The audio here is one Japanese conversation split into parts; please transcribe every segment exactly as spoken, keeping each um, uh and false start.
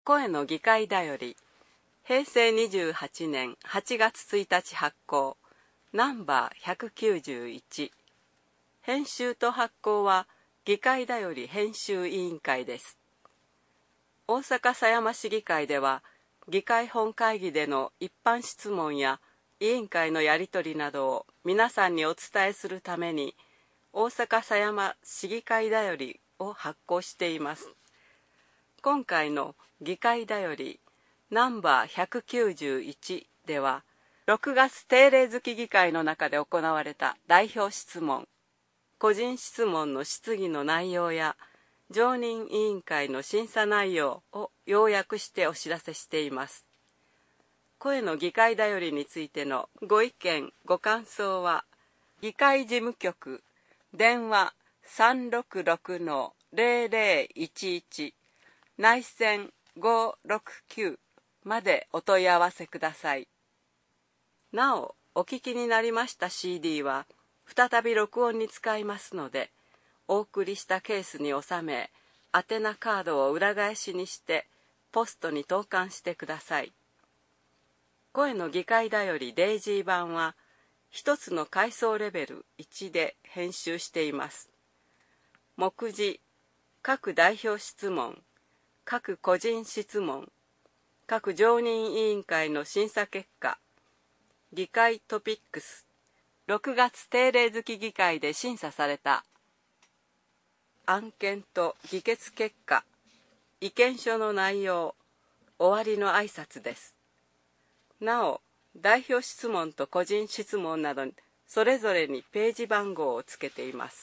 声の議会だより、へいせいにじゅうはちねんはちがつついたち発行、ナンバーひゃくきゅうじゅういち。編集と発行は議会だより編集委員会です。大阪狭山市議会では、議会本会議での一般質問や委員会のやり取りなどを皆さんにお伝えするために、大阪狭山市議会だよりを発行しています。今回の議会だよりナンバーひゃくきゅうじゅういちでは、ろくがつ定例月議会の中で行われた代表質問、個人質問の質疑の内容や常任委員会の審査内容を要約してお知らせしています。声の議会だよりについてのご意見ご感想は、議会事務局電話 さんろくろくのゼロゼロいちいち 内線ごろくきゅうまでお問い合わせください。なお、お聞きになりました シーディー は再び録音に使いますので、お送りしたケースに収め、宛名カードを裏返しにしてポストに投函してください。声の議会だよりデイジー版は一つの階層レベルいちで編集しています。目次、各代表質問、各個人質問、各常任委員会の審査結果、議会トピックス、ろくがつ定例月議会で審査された案件と議決結果、意見書の内容、終わりの挨拶です。なお、代表質問と個人質問などにそれぞれにページ番号をつけています。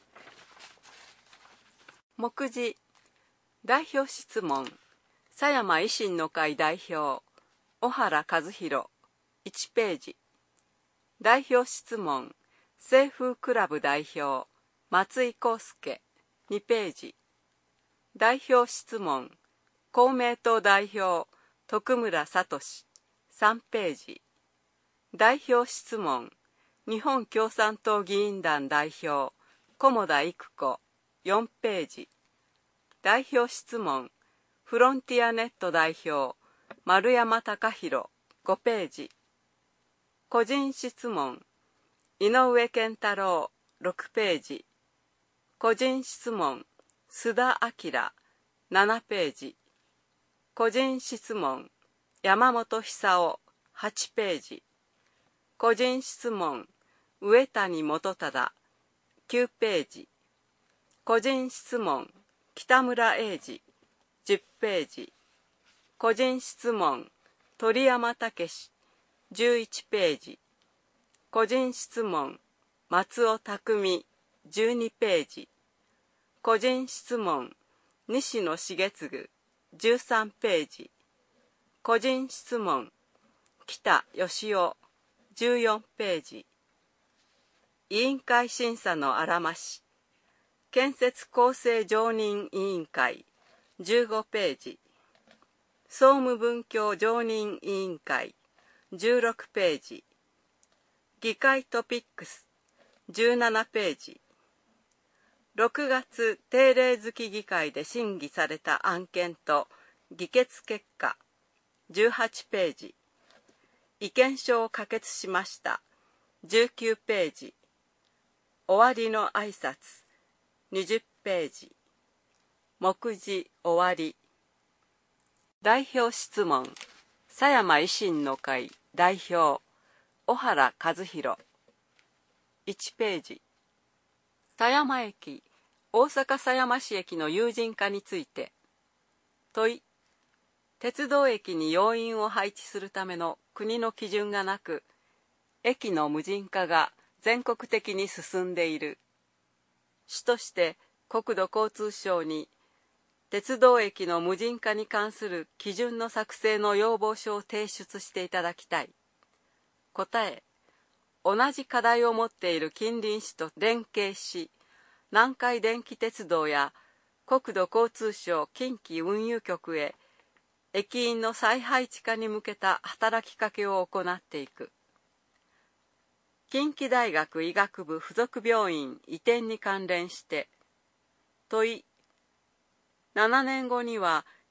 目次、代表質問、狭山維新の会代表、小原和弘、いちページ。代表質問、清風クラブ代表、松井康介、にページ。代表質問、公明党代表、徳村聡、さんページ。代表質問、日本共産党議員団代表、菰田育子、よんページ。代表質問、フロンティアネット代表、丸山貴弘、ごページ。個人質問、井上健太郎、ろくページ。個人質問、須田明、ななページ。個人質問、山本久夫、はちページ。個人質問、上谷元忠、きゅうページ。個人質問、北村英二、じゅっページ。個人質問、鳥山武史、じゅういちページ。個人質問、松尾匠、じゅうにページ。個人質問、西野重次、じゅうさんページ。個人質問、北義夫、じゅうよんページ。委員会審査のあらまし、建設構成常任委員会、じゅうごページ。総務文教常任委員会、じゅうろくページ。議会トピックス、じゅうななページ。ろくがつ定例月議会で審議された案件と議決結果、じゅうはちページ。意見書を可決しました、じゅうきゅうページ。終わりの挨拶、にじゅっページ。目次終わり。代表質問、狭山維新の会代表、小原和弘、いちページ。狭山駅、大阪狭山市駅の有人化について。問い、鉄道駅に要員を配置するための国の基準がなく、駅の無人化が全国的に進んでいる。主として国土交通省に鉄道駅の無人化に関する基準の作成の要望書を提出していただきたい。答え、同じ課題を持っている近隣市と連携し、南海電気鉄道や国土交通省近畿運輸局へ駅員の再配置化に向けた働きかけを行っていく。近畿大学医学部附属病院移転に関連して、問い、ななねんごには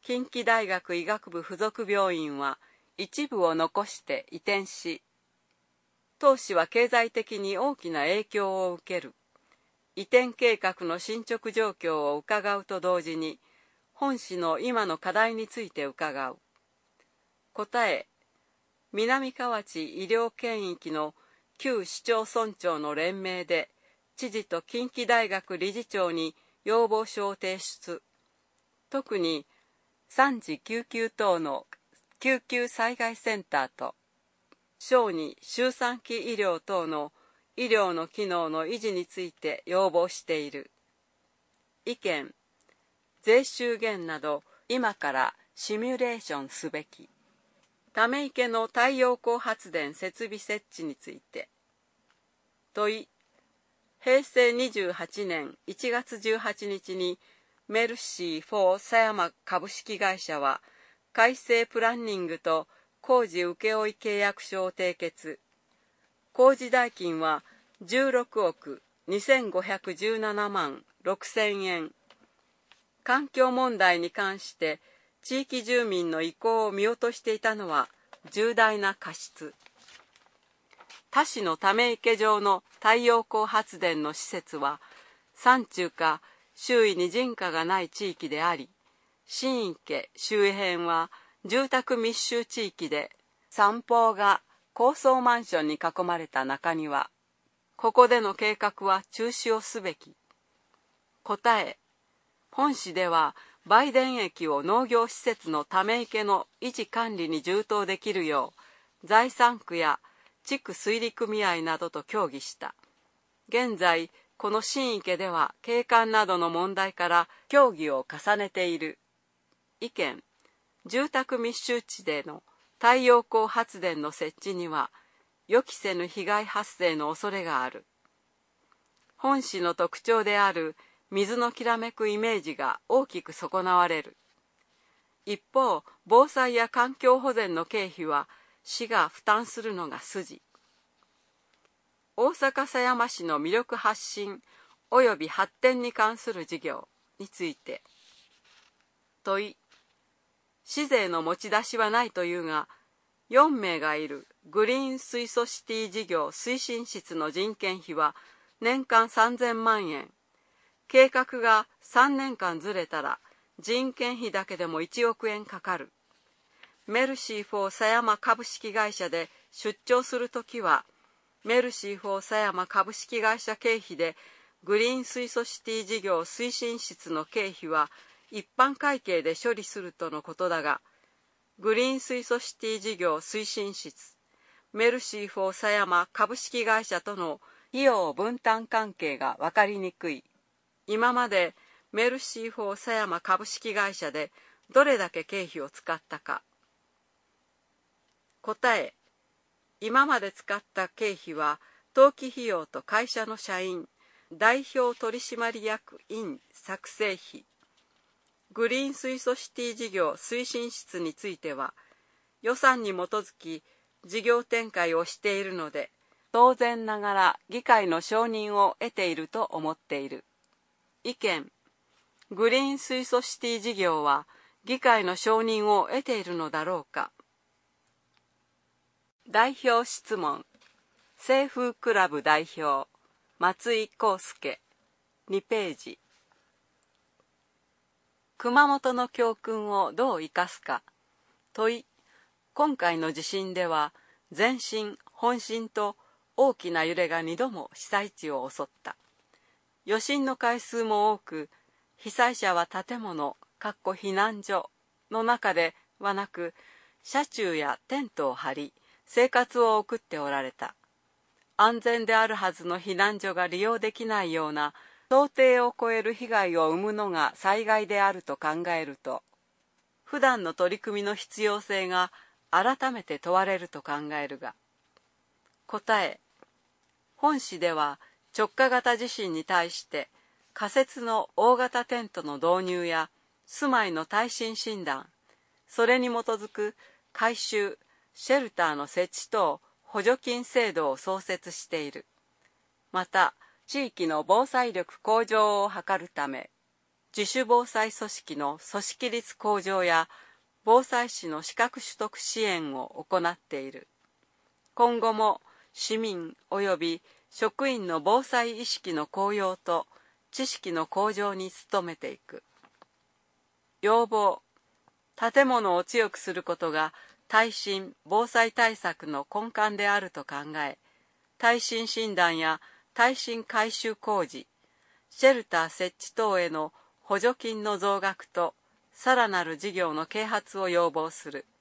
近畿大学医学部附属病院は一部を残して移転し、当市は経済的に大きな影響を受ける。移転計画の進捗状況を伺うと同時に、本市の今の課題について伺う。答え、南河内医療圏域の旧市町村長の連名で、知事と近畿大学理事長に要望書を提出。特に、産児救急等の救急災害センターと、小児周産期医療等の医療の機能の維持について要望している。意見、税収減など今からシミュレーションすべき。ため池の太陽光発電設備設置について。問い、平成にじゅうはちねんいちがつじゅうはちにちにメルシーフォー狭山株式会社は改正プランニングと工事請負契約書を締結。工事代金はじゅうろくおくにせんごひゃくじゅうななまんろくせんえん。環境問題に関して地域住民の意向を見落としていたのは重大な過失。他市のため池上の太陽光発電の施設は山中か周囲に人家がない地域であり、新池周辺は住宅密集地域で、三方が高層マンションに囲まれた中庭。ここでの計画は中止をすべき。答え、本市では売電液を農業施設のため池の維持管理に充当できるよう、財産区や地区水利組合などと協議した。現在、この新池では景観などの問題から協議を重ねている。意見、住宅密集地での太陽光発電の設置には予期せぬ被害発生の恐れがある。本市の特徴である水のきらめくイメージが大きく損なわれる。一方、防災や環境保全の経費は市が負担するのが筋。大阪狭山市の魅力発信及び発展に関する事業について。問い、市税の持ち出しはないというが、よんめいがいるグリーン水素シティ事業推進室の人件費は年間さんぜんまんえん。計画がさんねんかんずれたら人件費だけでもいちおくえんかかる。メルシーフォー狭山株式会社で出張するときは、メルシーフォー狭山株式会社経費でグリーン水素シティ事業推進室の経費は一般会計で処理するとのことだが、グリーン水素シティ事業推進室、メルシーフォー狭山株式会社との費用分担関係が分かりにくい。今までメルシーフォー狭山株式会社でどれだけ経費を使ったか。答え、今まで使った経費は登記費用と会社の社員、代表取締役員作成費。グリーン水素シティ事業推進室については、予算に基づき事業展開をしているので、当然ながら議会の承認を得ていると思っている。意見、グリーン水素シティ事業は議会の承認を得ているのだろうか。代表質問、清風クラブ代表、松井康介、にページ。熊本の教訓をどう生かすか。問い、今回の地震では前震、本震と大きな揺れがにども被災地を襲った。余震の回数も多く、被災者は建物、避難所の中ではなく、車中やテントを張り、生活を送っておられた。安全であるはずの避難所が利用できないような想定を超える被害を生むのが災害であると考えると、普段の取り組みの必要性が改めて問われると考えるが、答え、本市では直下型地震に対して仮設の大型テントの導入や住まいの耐震診断、それに基づく改修、シェルターの設置等補助金制度を創設している。また、地域の防災力向上を図るため、 自主防災組織の組織率向上や防災士の資格取得支援を行っている。今後も市民及び職員の防災意識の向揚と知識の向上に努めていく。要望、建物を強くすることが耐震・防災対策の根幹であると考え、耐震診断や耐震改修工事、シェルター設置等への補助金の増額とさらなる事業の啓発を要望する。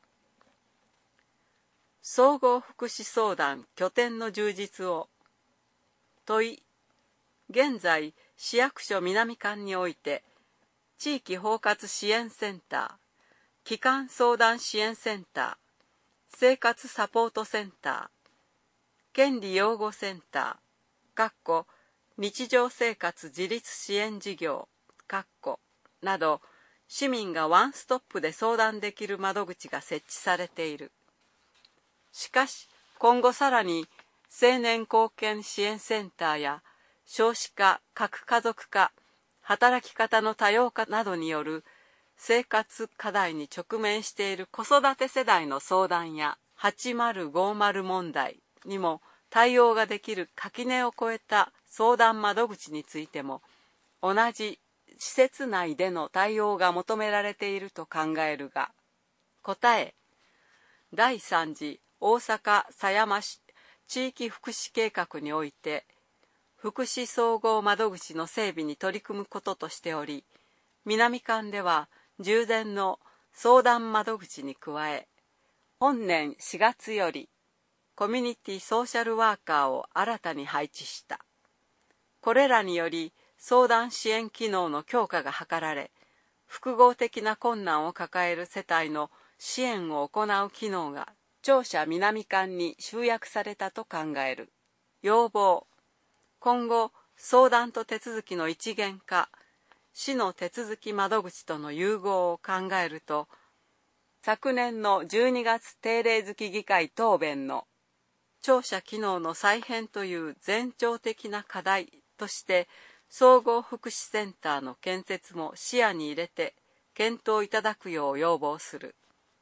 総合福祉相談拠点の充実を。問い、現在市役所南館において地域包括支援センター、帰還相談支援センター、生活サポートセンター、権利擁護センター、日常生活自立支援事業、など、市民がワンストップで相談できる窓口が設置されている。しかし、今後さらに青年貢献支援センターや少子化、核家族化、働き方の多様化などによる生活課題に直面している子育て世代の相談やはちまるごまる問題にも対応ができる垣根を越えた相談窓口についても同じ施設内での対応が求められていると考えるが、答え、だいさん次大阪狭山市地域福祉計画において福祉総合窓口の整備に取り組むこととしており、南館では従前の相談窓口に加え、本年しがつよりコミュニティソーシャルワーカーを新たに配置した。これらにより相談支援機能の強化が図られ、複合的な困難を抱える世帯の支援を行う機能が庁舎南館に集約されたと考える。要望、今後相談と手続きの一元化、市の手続き窓口との融合を考えると、昨年のじゅうにがつ定例付議会答弁の庁舎機能の再編という前兆的な課題として総合福祉センターの建設も視野に入れて検討いただくよう要望する。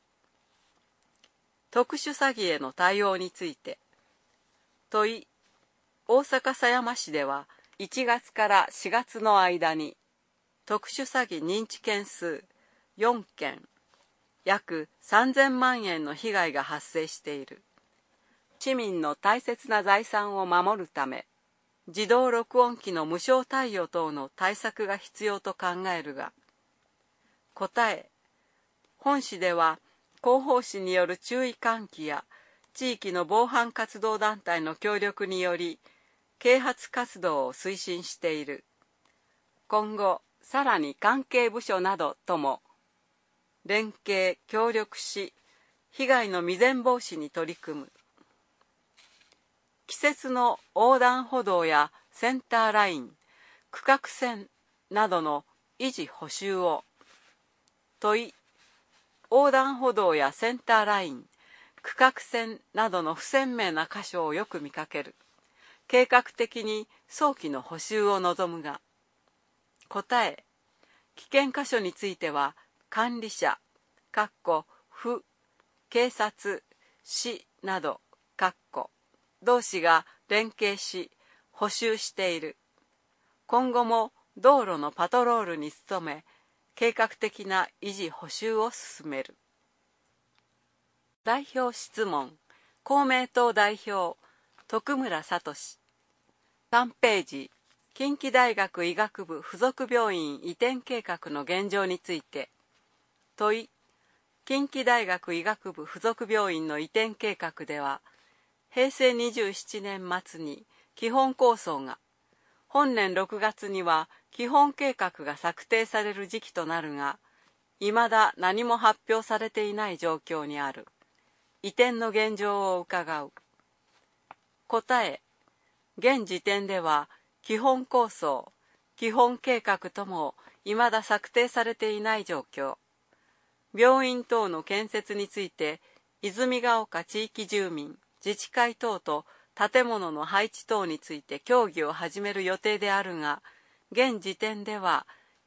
特殊詐欺への対応について。問い、大阪狭山市ではいちがつからしがつの間に特殊詐欺認知件数よんけん、約さんぜんまんえんの被害が発生している。市民の大切な財産を守るため、自動録音機の無償貸与等の対策が必要と考えるが、答え、本市では広報誌による注意喚起や地域の防犯活動団体の協力により啓発活動を推進している。今後さらに関係部署などとも連携協力し、被害の未然防止に取り組む。季節の横断歩道やセンターライン、区画線などの維持補修を。問い、横断歩道やセンターライン、区画線などの不鮮明な箇所をよく見かける。計画的に早期の補修を望むが、答え、危険箇所については管理者、府、警察、市など、同士が連携し補修している。今後も道路のパトロールに努め、計画的な維持補修を進める。代表質問、公明党代表、徳村聡。さんページ、近畿大学医学部附属病院移転計画の現状について。問い、近畿大学医学部附属病院の移転計画では、へいせいにじゅうななねん末に基本構想が、本年ろくがつには基本計画が策定される時期となるが、いまだ何も発表されていない状況にある。移転の現状を伺う。答え、現時点では基本構想、基本計画ともいまだ策定されていない状況。病院等の建設について、泉ヶ丘地域住民、自治会等と建物の配置等について協議を始める予定であるが、現時点では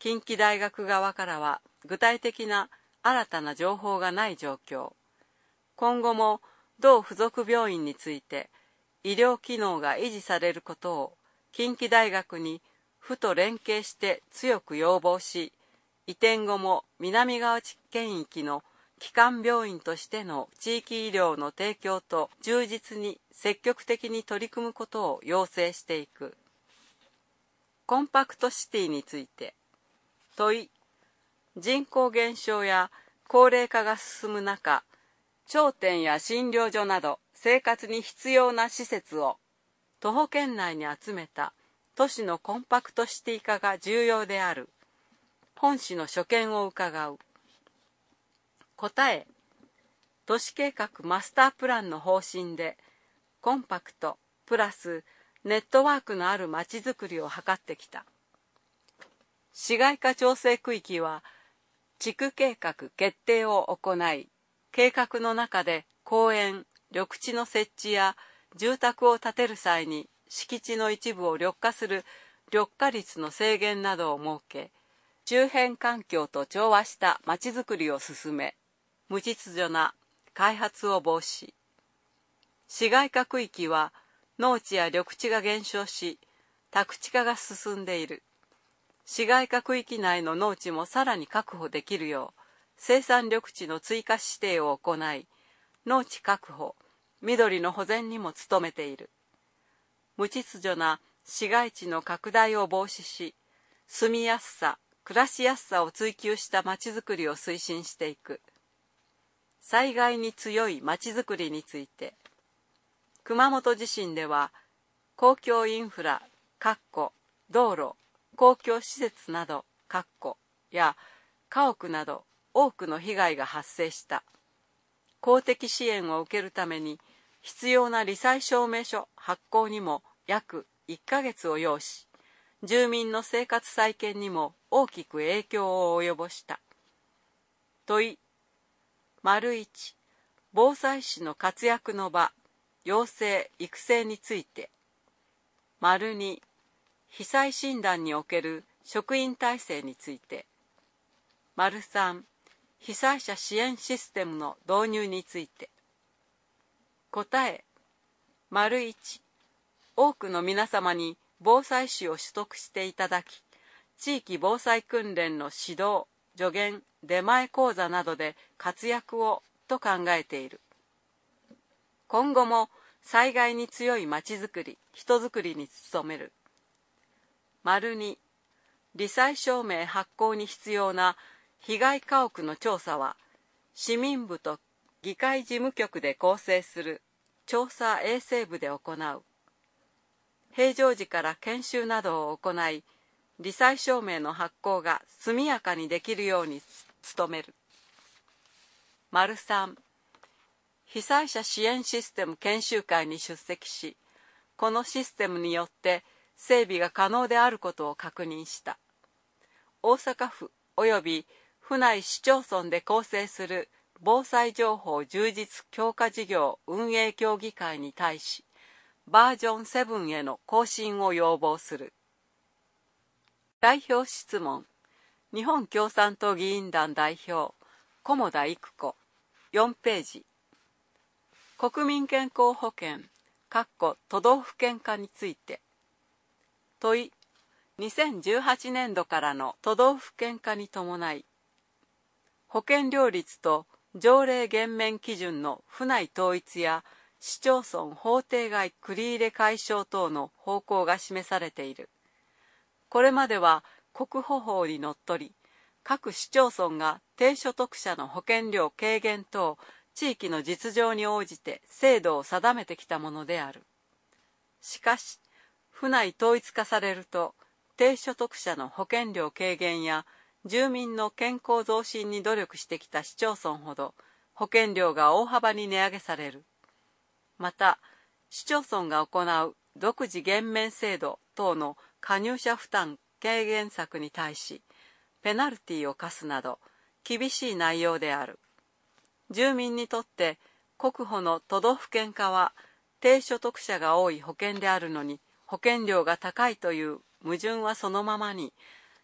近畿大学側からは具体的な新たな情報がない状況。今後も同附属病院について医療機能が維持されることを近畿大学に府と連携して強く要望し、移転後も南河内県域の基幹病院としての地域医療の提供と充実に積極的に取り組むことを要請していく。コンパクトシティについて問い、人口減少や高齢化が進む中、商店や診療所など生活に必要な施設を徒歩圏内に集めた都市のコンパクトシティ化が重要である。本市の所見を伺う。答え、都市計画マスタープランの方針でコンパクトプラスネットワークのあるまちづくりを図ってきた。市街化調整区域は地区計画決定を行い、計画の中で公園、緑地の設置や住宅を建てる際に敷地の一部を緑化する緑化率の制限などを設け、周辺環境と調和したまちづくりを進め、無秩序な開発を防止。市街化区域は農地や緑地が減少し、宅地化が進んでいる。市街化区域内の農地もさらに確保できるよう、生産緑地の追加指定を行い、農地確保、緑の保全にも努めている。無秩序な市街地の拡大を防止し、住みやすさ、暮らしやすさを追求したまちづくりを推進していく。災害に強いまちづくりについて、熊本地震では公共インフラ、道路、公共施設などや家屋など多くの被害が発生した。公的支援を受けるために必要な罹災証明書発行にも約いっかげつを要し、住民の生活再建にも大きく影響を及ぼした。問い、丸一、防災士の活躍の場、養成・育成について。丸二、被災診断における職員体制について。丸三、被災者支援システムの導入について。答え、丸一、多くの皆様に防災士を取得していただき、地域防災訓練の指導、助言、出前講座などで活躍をと考えている。今後も災害に強いまちづくり、人づくりに努める。丸二、罹災証明発行に必要な被害家屋の調査は、市民部と議会事務局で構成する調査衛生部で行う。平常時から研修などを行い、罹災証明の発行が速やかにできるように努める。丸三、被災者支援システム研修会に出席し、このシステムによって整備が可能であることを確認した。大阪府及び府内市町村で構成する防災情報充実強化事業運営協議会に対し、バージョンセブンへの更新を要望する。代表質問。日本共産党議員団代表、菰田育子、よんページ。国民健康保険、都道府県化について。問い、にせんじゅうはちねんどからの都道府県化に伴い、保険料率と条例減免基準の府内統一や市町村法定外繰り入れ解消等の方向が示されている。これまでは国保法にのっとり、各市町村が低所得者の保険料軽減等地域の実情に応じて制度を定めてきたものである。しかし、府内統一化されると、低所得者の保険料軽減や住民の健康増進に努力してきた市町村ほど保険料が大幅に値上げされる。また、市町村が行う独自減免制度等の加入者負担軽減策に対し、ペナルティを課すなど厳しい内容である。住民にとって国保の都道府県化は低所得者が多い保険であるのに保険料が高いという矛盾はそのままに、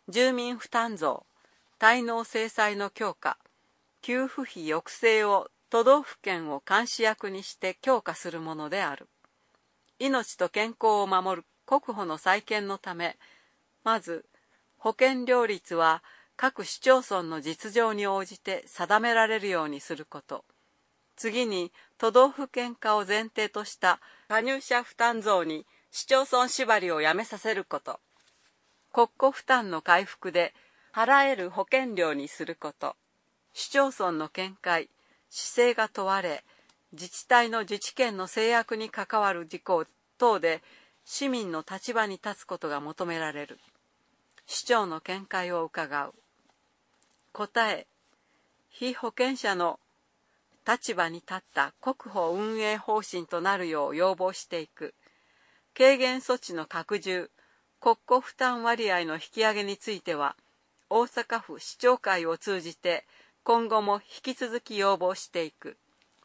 住民負担増、滞納制裁の強化、給付費抑制を都道府県を監視役にして強化するものである。命と健康を守る国保の再建のため、まず保険料率は各市町村の実情に応じて定められるようにすること。次に都道府県化を前提とした加入者負担増に市町村縛りをやめさせること。国庫負担の回復で払える保険料にすること。市町村の見解、市政が問われ、自治体の自治権の制約に関わる事項等で市民の立場に立つことが求められる。市長の見解を伺う。答え、被保険者の立場に立った国保運営方針となるよう要望していく。軽減措置の拡充、国庫負担割合の引き上げについては、大阪府市長会を通じて今後も引き続き要望していく。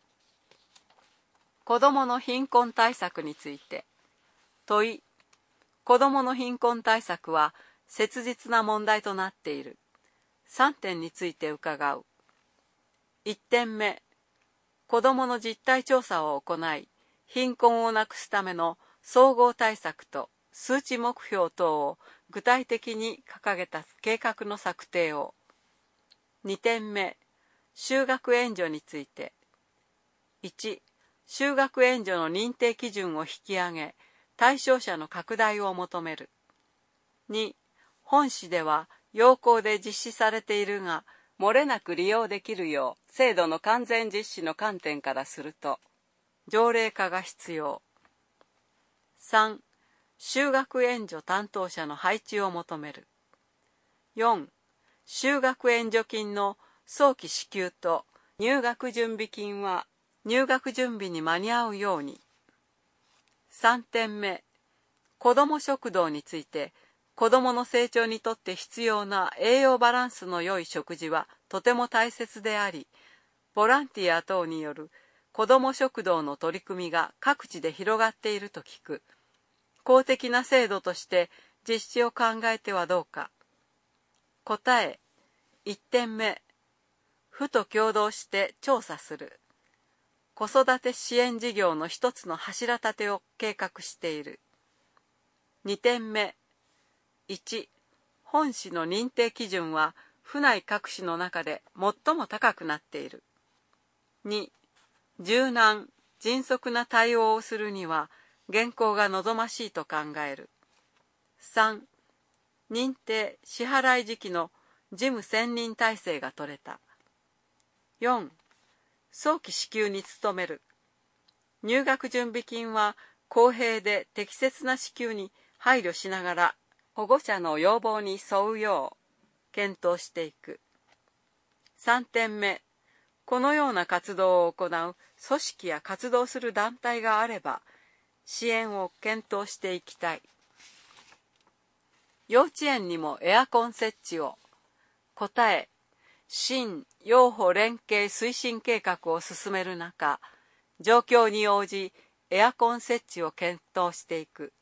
子どもの貧困対策について。問い、子どもの貧困対策は切実な問題となっている。さんてんについて伺う。いってんめ、子どもの実態調査を行い、貧困をなくすための総合対策と数値目標等を具体的に掲げた計画の策定を。にてんめ、就学援助について。いち、就学援助の認定基準を引き上げ、対象者の拡大を求める。に、本市では要項で実施されているが、漏れなく利用できるよう制度の完全実施の観点からすると、条例化が必要。さん、就学援助担当者の配置を求める。よん、就学援助金の早期支給と入学準備金は入学準備に間に合うように。さんてんめ、子ども食堂について、子どもの成長にとって必要な栄養バランスの良い食事はとても大切であり、ボランティア等による子ども食堂の取り組みが各地で広がっていると聞く。公的な制度として実施を考えてはどうか。答え、いってんめ、府と共同して調査する。子育て支援事業の一つの柱立てを計画している。にてんめ、いち、本市の認定基準は府内各市の中で最も高くなっている。に、柔軟、迅速な対応をするには現行が望ましいと考える。さん、認定・支払い時期の事務専任体制が取れた。よん、早期支給に努める。入学準備金は公平で適切な支給に配慮しながら保護者の要望に沿うよう検討していく。さんてんめ、このような活動を行う組織や活動する団体があれば支援を検討していきたい。幼稚園にもエアコン設置を。答え、新幼保連携推進計画を進める中、状況に応じエアコン設置を検討していく。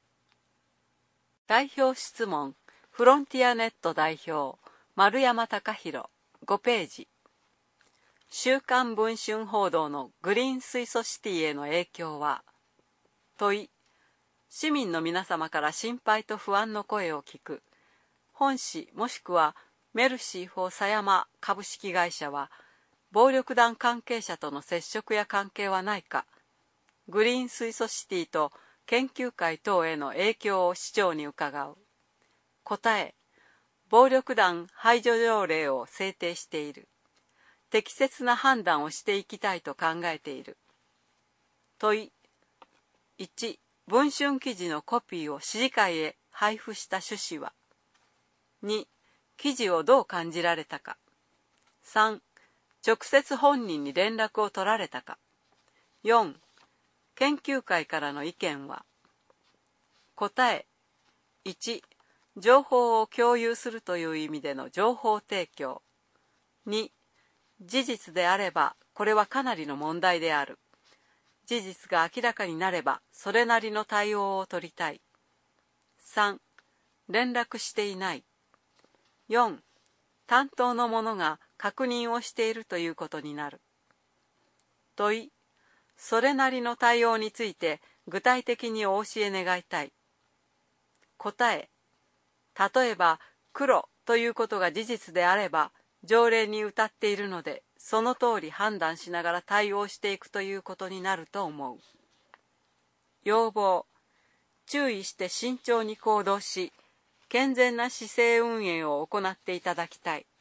代表質問、フロンティアネット代表、丸山貴弘、ごページ。週刊文春報道のグリーン水素シティへの影響は。問い、市民の皆様から心配と不安の声を聞く。本市もしくはメルシー・フォー狭山株式会社は暴力団関係者との接触や関係はないか。グリーン水素シティと研究会等への影響を市長に伺う。答え、暴力団排除条例を制定している。適切な判断をしていきたいと考えている。問い、いち、文春記事のコピーを市議会へ配布した趣旨は。に、記事をどう感じられたか。さん、直接本人に連絡を取られたか。よん、研究会からの意見は。答え、いち、情報を共有するという意味での情報提供。に、事実であればこれはかなりの問題である。事実が明らかになればそれなりの対応を取りたい。さん、連絡していない。 よん、担当の者が確認をしているということになる。問い、それなりの対応について具体的にお教え願いたい。答え、例えば黒ということが事実であれば条例に謳っているのでその通り判断しながら対応していくということになると思う。要望、注意して慎重に行動し健全な市政運営を行っていただきたい。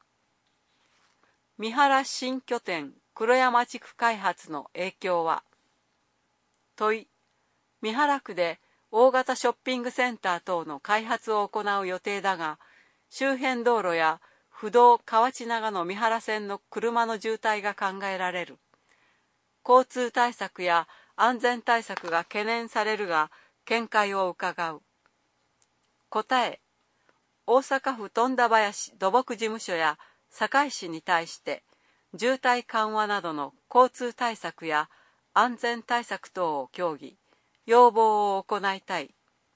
三原新拠点黒山地区開発の影響は。問い、三原区で大型ショッピングセンター等の開発を行う予定だが、周辺道路や不動河内長野三原線の車の渋滞が考えられる。交通対策や安全対策が懸念されるが見解を伺う。答え、大阪府富田林土木事務所や堺市に対して渋滞緩和などの交通対策や安全対策等を協議、要望を行いたい。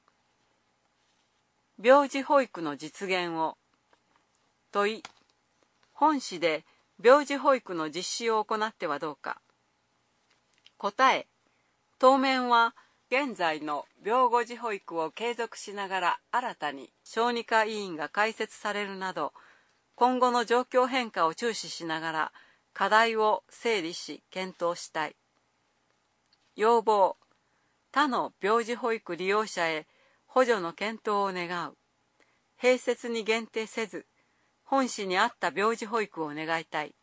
病児保育の実現を。問い、本市で病児保育の実施を行ってはどうか。答え、当面は現在の病後児保育を継続しながら新たに小児科医院が開設されるなど今後の状況変化を注視しながら課題を整理し検討したい。要望、他の病児保育利用者へ補助の検討を願う。併設に限定せず本市に合った病児保育を願いたい。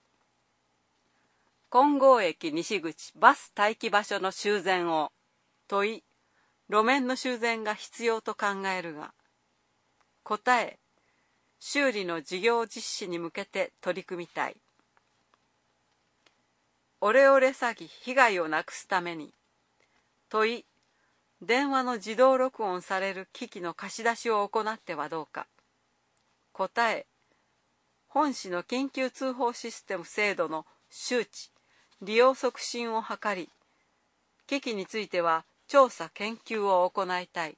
金剛駅西口バス待機場所の修繕を。問い、路面の修繕が必要と考えるが。答え、修理の事業実施に向けて取り組みたい。オレオレ詐欺被害をなくすために。問い、電話の自動録音される機器の貸し出しを行ってはどうか。答え、本市の緊急通報システム制度の周知、利用促進を図り、機器については調査研究を行いたい。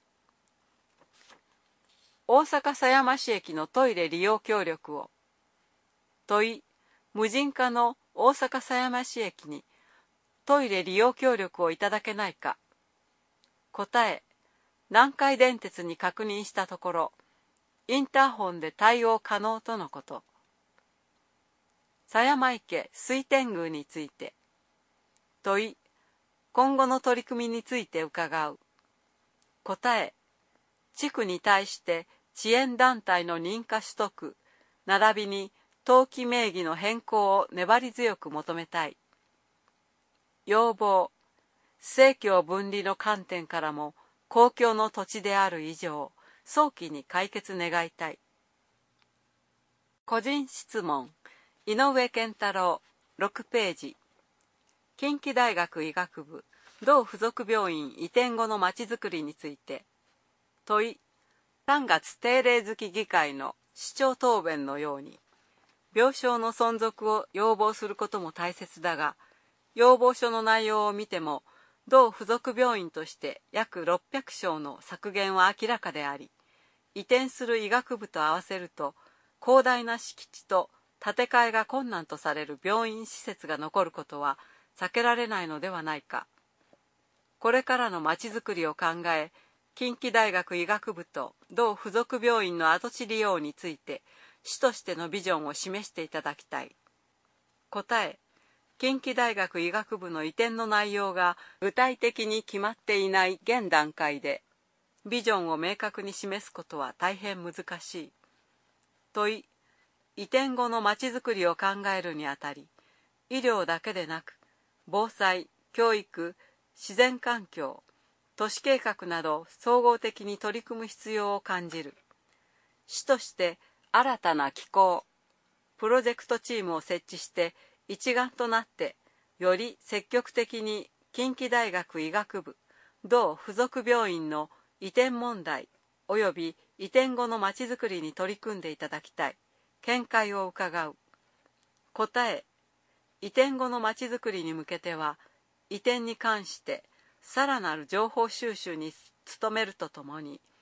大阪狭山市駅のトイレ利用協力を。問い、無人化の大阪狭山市駅にトイレ利用協力をいただけないか。答え、南海電鉄に確認したところ、インターホンで対応可能とのこと。狭山池水天宮について。問い、今後の取り組みについて伺う。答え、地区に対して遅延団体の認可取得、並びに登記名義の変更を粘り強く求めたい。要望、政教分離の観点からも公共の土地である以上、早期に解決願いたい。個人質問、井上健太郎、ろくページ。近畿大学医学部同附属病院移転後のまちづくりについて。問い、さんがつ定例月議会の市長答弁のように、病床の存続を要望することも大切だが、要望書の内容を見ても、同附属病院として約ろっぴゃくしょうの削減は明らかであり、移転する医学部と合わせると、広大な敷地と建て替えが困難とされる病院施設が残ることは避けられないのではないか。これからのまちづくりを考え、近畿大学医学部と同附属病院の跡地利用について、市としてのビジョンを示していただきたい。答え、近畿大学医学部の移転の内容が具体的に決まっていない現段階で、ビジョンを明確に示すことは大変難しい。問い、移転後のまちづくりを考えるにあたり、医療だけでなく、防災、教育、自然環境、都市計画など総合的に取り組む必要を感じる。市として新たな機構、プロジェクトチームを設置して一丸となってより積極的に近畿大学医学部同附属病院の移転問題及び移転後のまちづくりに取り組んでいただきたい。見解を伺う。答え、移転後のまちづくりに向けては移転に関してさらなる情報収集に努めるとともに、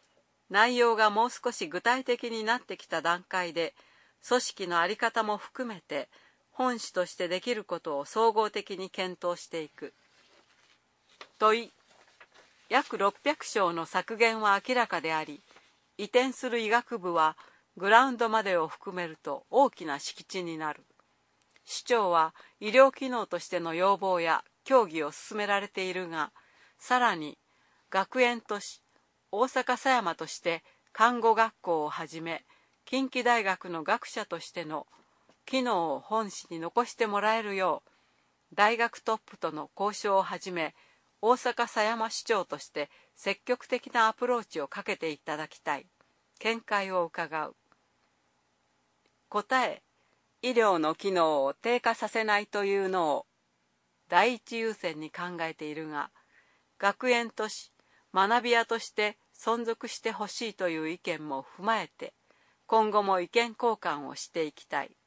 内容がもう少し具体的になってきた段階で、組織の在り方も含めて本誌としてできることを総合的に検討していく。問い、約ろっぴゃくしょうの削減は明らかであり、移転する医学部はグラウンドまでを含めると大きな敷地になる。市長は医療機能としての要望や協議を進められているが、さらに学園都市大阪狭山として看護学校をはじめ、近畿大学の学者としての機能を本誌に残してもらえるよう、大学トップとの交渉をはじめ、大阪狭山市長として積極的なアプローチをかけていただきたい。見解を伺う。答え、医療の機能を低下させないというのを第一優先に考えているが、学園都市、学び屋として存続してほしいという意見も踏まえて、今後も意見交換をしていきたい。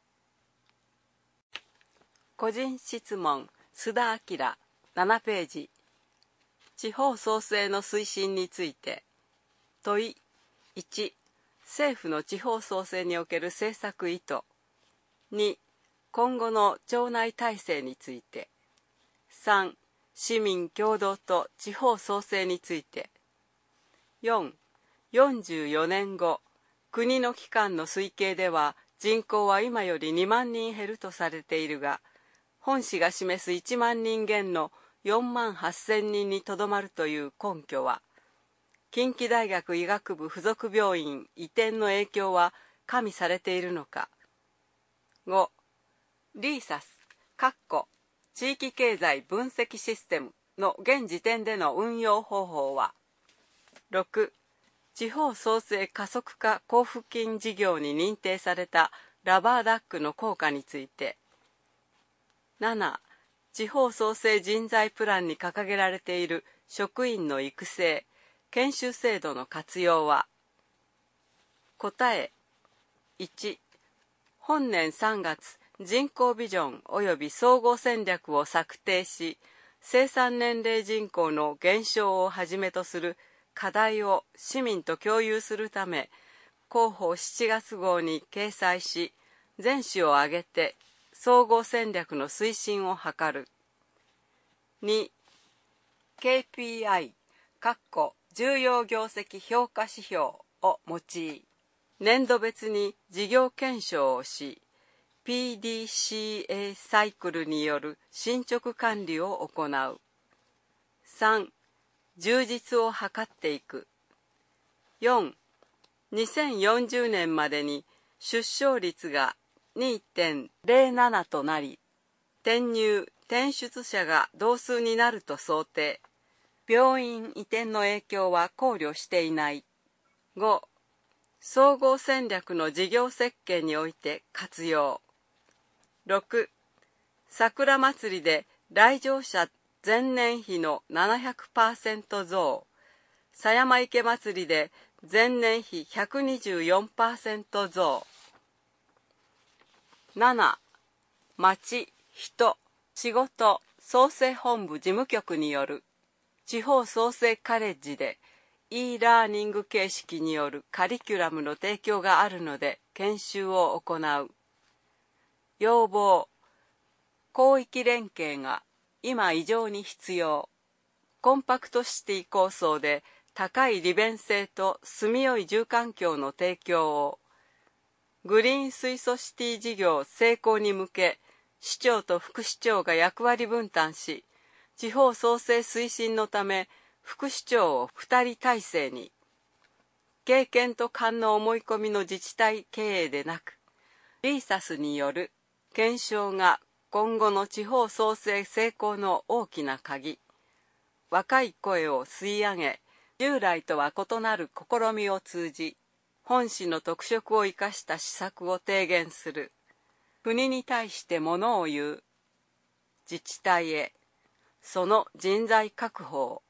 個人質問、須田明、ななページ。地方創生の推進について。問い、いち、政府の地方創生における政策意図。に、今後の町内体制について。さん、市民共同と地方創生について。よん、よんじゅうよねんご、国の機関の推計では人口は今よりにまんにん減るとされているが、本誌が示すいちまんにん減のよんまんはっせんにんにとどまるという根拠は、近畿大学医学部附属病院移転の影響は加味されているのか。ご、リーサス、地域経済分析システムの現時点での運用方法は。ろく、地方創生加速化交付金事業に認定されたラバーダックの効果について。なな、地方創生人材プランに掲げられている職員の育成、研修制度の活用は。答え、いち、本年さんがつ、人口ビジョン及び総合戦略を策定し、生産年齢人口の減少をはじめとする課題を市民と共有するため、広報しちがつごうに掲載し、全紙を挙げて総合戦略の推進を図る。に、ケーピーアイ、重要業績評価指標を用い、年度別に事業検証をし、ピーディーシーエー サイクルによる進捗管理を行う。さん、充実を図っていく。よん、にせんよんじゅうねんまでに出生率が にてんゼロなな となり、転入・転出者が同数になると想定。病院移転の影響は考慮していない。ご、総合戦略の事業設計において活用。ろく、桜祭りで来場者前年比の ななひゃくパーセント 増、狭山池祭りで前年比 ひゃくにじゅうよんパーセント 増。なな、町、人、仕事創生本部事務局による地方創生カレッジで e ラーニング形式によるカリキュラムの提供があるので研修を行う。要望、広域連携が今以上に必要。コンパクトシティ構想で高い利便性と住みよい住環境の提供を。グリーン水素シティ事業成功に向け、市長と副市長が役割分担し、地方創生推進のため副市長をふたり体制に。経験と勘の思い込みの自治体経営でなく、リーサスによる検証が今後の地方創生成功の大きな鍵。若い声を吸い上げ、従来とは異なる試みを通じ、本市の特色を生かした施策を提言する。国に対してものを言う。自治体へ、その人材確保を。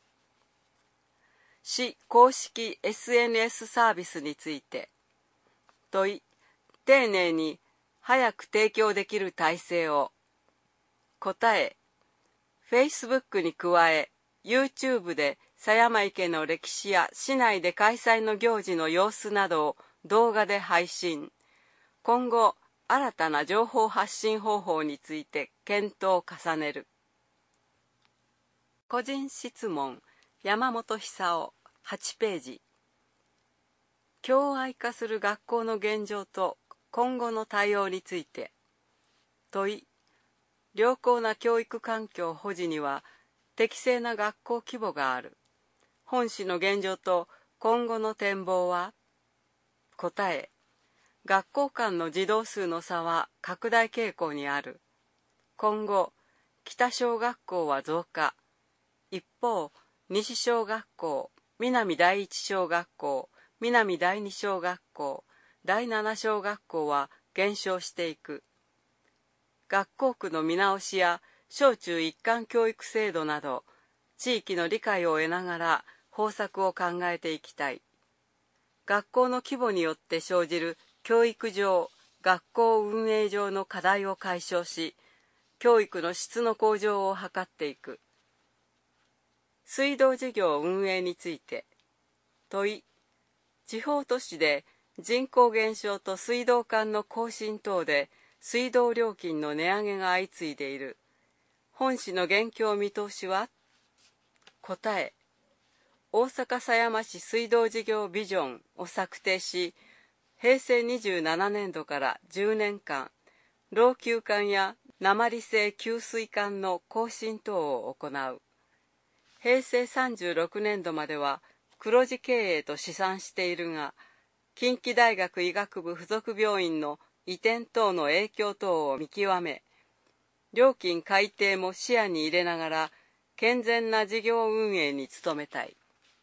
市公式 エスエヌエス サービスについて。問い、丁寧に早く提供できる体制を。答え、Facebook に加え YouTube で狭山池の歴史や市内で開催の行事の様子などを動画で配信。今後、新たな情報発信方法について検討を重ねる。個人質問、山本久夫、はちページ。教愛化する学校の現状と今後の対応について。問い、良好な教育環境保持には適正な学校規模がある。本市の現状と今後の展望は？答え、学校間の児童数の差は拡大傾向にある。今後、北小学校は増加。一方、西小学校、南第一小学校、南第二小学校、第七小学校は減少していく。学校区の見直しや小中一貫教育制度など、地域の理解を得ながら方策を考えていきたい。学校の規模によって生じる教育上、学校運営上の課題を解消し、教育の質の向上を図っていく。水道事業運営について。問い、地方都市で人口減少と水道管の更新等で水道料金の値上げが相次いでいる。本市の現況見通しは？答え、大阪狭山市水道事業ビジョンを策定し、へいせいにじゅうななねんどからじゅうねんかん、老朽管や鉛製給水管の更新等を行う。へいせいさんじゅうろくねんどまでは黒字経営と試算しているが、近畿大学医学部附属病院の移転等の影響等を見極め、料金改定も視野に入れながら健全な事業運営に努めたい。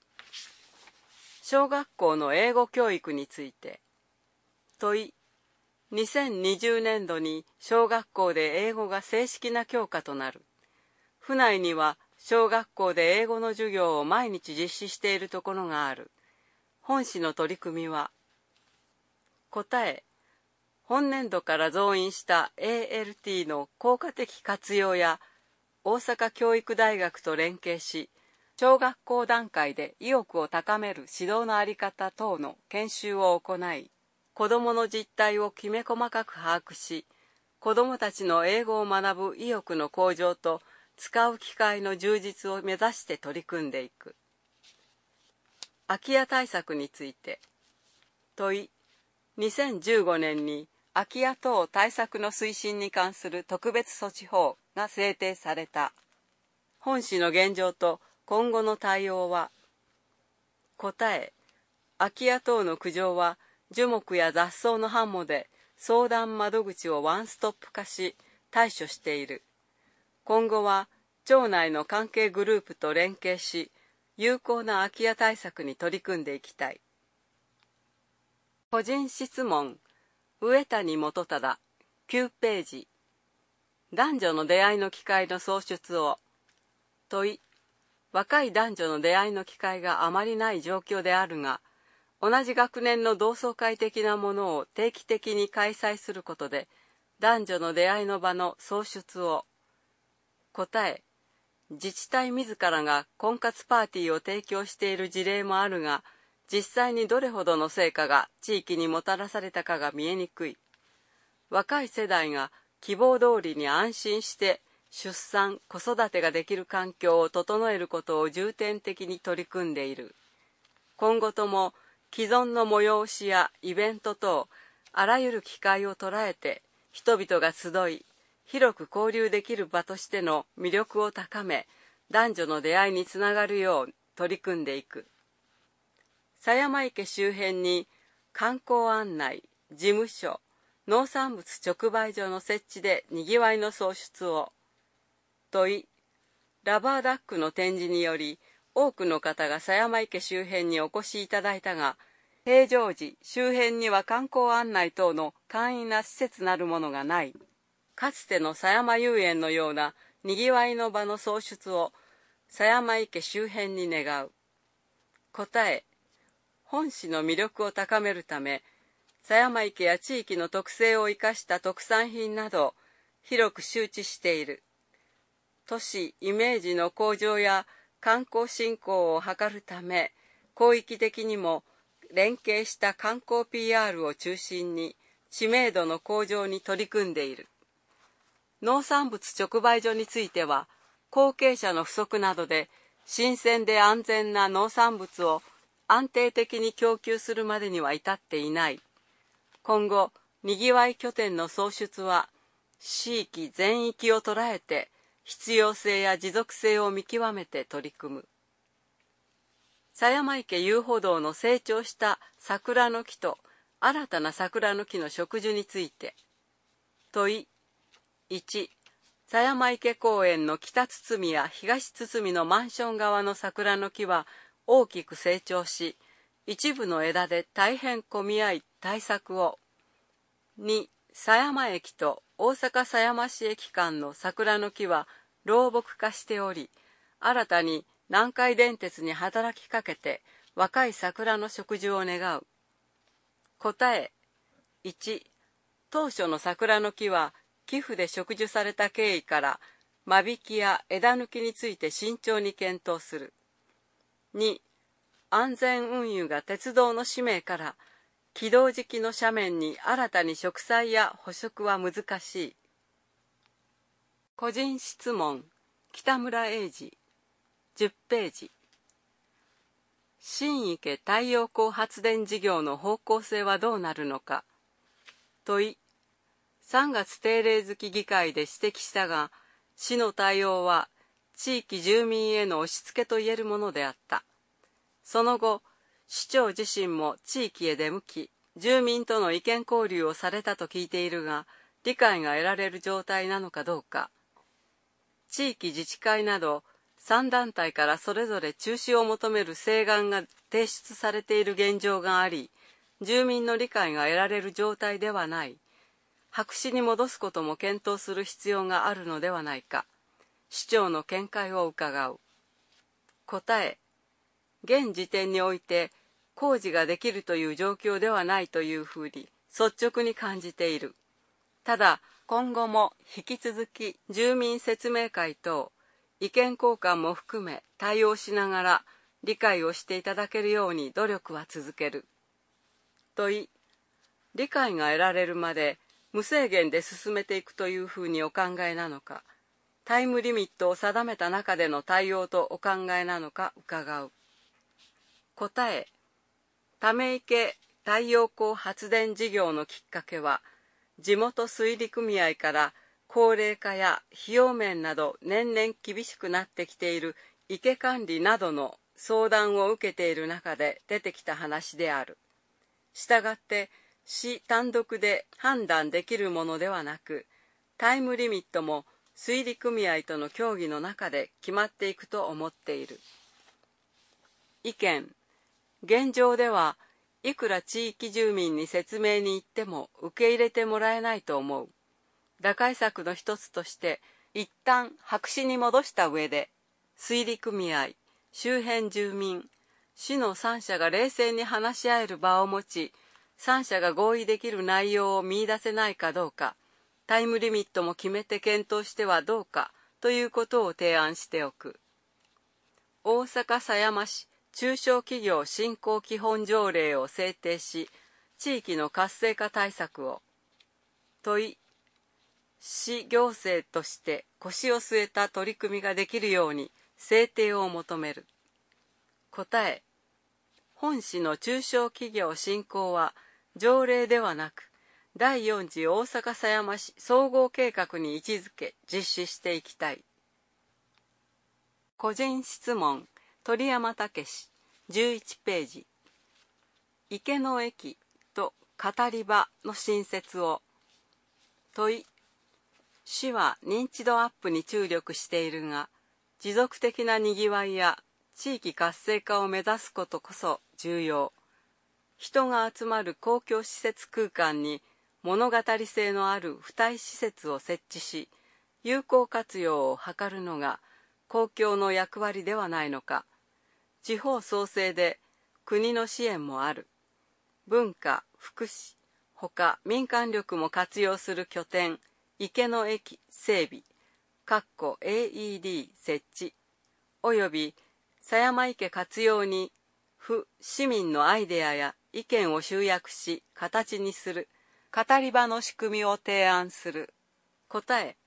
小学校の英語教育について。問い、にせんにじゅうねんどに小学校で英語が正式な教科となる。府内には小学校で英語の授業を毎日実施しているところがある。本市の取り組みは？答え、本年度から増員した エーエルティー の効果的活用や大阪教育大学と連携し、小学校段階で意欲を高める指導の在り方等の研修を行い、子どもの実態をきめ細かく把握し、子どもたちの英語を学ぶ意欲の向上と使う機会の充実を目指して取り組んでいく。空き家対策について。問い、にせんじゅうごねんに空き家等対策の推進に関する特別措置法が制定された。本市の現状と今後の対応は？答え、空き家等の苦情は樹木や雑草の繁茂で相談窓口をワンストップ化し対処している。今後は町内の関係グループと連携し、有効な空き家対策に取り組んでいきたい。個人質問、上谷元忠、きゅうページ。男女の出会いの機会の創出を。問い、若い男女の出会いの機会があまりない状況であるが、同じ学年の同窓会的なものを定期的に開催することで、男女の出会いの場の創出を。答え、自治体自らが婚活パーティーを提供している事例もあるが、実際にどれほどの成果が地域にもたらされたかが見えにくい。若い世代が希望通りに安心して出産・子育てができる環境を整えることを重点的に取り組んでいる。今後とも既存の催しやイベント等、あらゆる機会を捉えて人々が集い、広く交流できる場としての魅力を高め、男女の出会いにつながるよう取り組んでいく。狭山池周辺に観光案内、事務所、農産物直売所の設置でにぎわいの創出を。問い、ラバーダックの展示により多くの方が狭山池周辺にお越しいただいたが、平常時周辺には観光案内等の簡易な施設なるものがない。かつての狭山遊園のようなにぎわいの場の創出を狭山池周辺に願う。答え、本市の魅力を高めるため、狭山池や地域の特性を生かした特産品など広く周知している。都市イメージの向上や観光振興を図るため、広域的にも連携した観光 ピーアール を中心に知名度の向上に取り組んでいる。農産物直売所については、後継者の不足などで新鮮で安全な農産物を安定的に供給するまでには至っていない。今後、にぎわい拠点の創出は、地域全域を捉えて、必要性や持続性を見極めて取り組む。狭山池遊歩道の成長した桜の木と新たな桜の木の植樹について。問いいち、狭山池公園の北堤や東堤のマンション側の桜の木は大きく成長し、一部の枝で大変混み合い対策を。に、狭山駅と大阪狭山市駅間の桜の木は老木化しており、新たに南海電鉄に働きかけて若い桜の植樹を願う。答えいち、当初の桜の木は寄付で植樹された経緯から間引きや枝抜きについて慎重に検討する。に、安全運輸が鉄道の使命から軌道時期の斜面に新たに植栽や補植は難しい。個人質問、北村英二、じゅっページ。新池太陽光発電事業の方向性はどうなるのか。問い、さんがつ定例月議会で指摘したが、市の対応は地域住民への押し付けと言えるものであった。その後、市長自身も地域へ出向き、住民との意見交流をされたと聞いているが、理解が得られる状態なのかどうか。地域自治会などさん団体からそれぞれ中止を求める請願が提出されている現状があり、住民の理解が得られる状態ではない。白紙に戻すことも検討する必要があるのではないか。市長の見解を伺う。答え、現時点において工事ができるという状況ではないというふうに率直に感じている。ただ、今後も引き続き住民説明会等意見交換も含め対応しながら理解をしていただけるように努力は続ける。問い、理解が得られるまで無制限で進めていくというふうにお考えなのか、タイムリミットを定めた中での対応とお考えなのか伺う。答え、ため池太陽光発電事業のきっかけは、地元水利組合から高齢化や費用面など年々厳しくなってきている池管理などの相談を受けている中で出てきた話である。したがって市単独で判断できるものではなく、タイムリミットも水利組合との協議の中で決まっていくと思っている。意見、現状ではいくら地域住民に説明に行っても受け入れてもらえないと思う。打開策の一つとして一旦白紙に戻した上で水利組合、周辺住民、市の三者が冷静に話し合える場を持ち、三者が合意できる内容を見出せないかどうか、タイムリミットも決めて検討してはどうかということを提案しておく。大阪狭山市中小企業振興基本条例を制定し、地域の活性化対策を。問い、市行政として腰を据えた取り組みができるように制定を求める。答え、本市の中小企業振興は条例ではなく、だいよん次大阪狭山市総合計画に位置づけ実施していきたい。個人質問、鳥山武史、じゅういちページ。池の駅と語り場の新設を。問い、市は認知度アップに注力しているが、持続的なにぎわいや地域活性化を目指すことこそ重要。人が集まる公共施設空間に物語性のある付帯施設を設置し、有効活用を図るのが公共の役割ではないのか。地方創生で国の支援もある。文化、福祉、ほか民間力も活用する拠点、池の駅整備、エーイーディー 設置、および狭山池活用に府市民のアイデアや意見を集約し形にする語り場の仕組みを提案する。答え、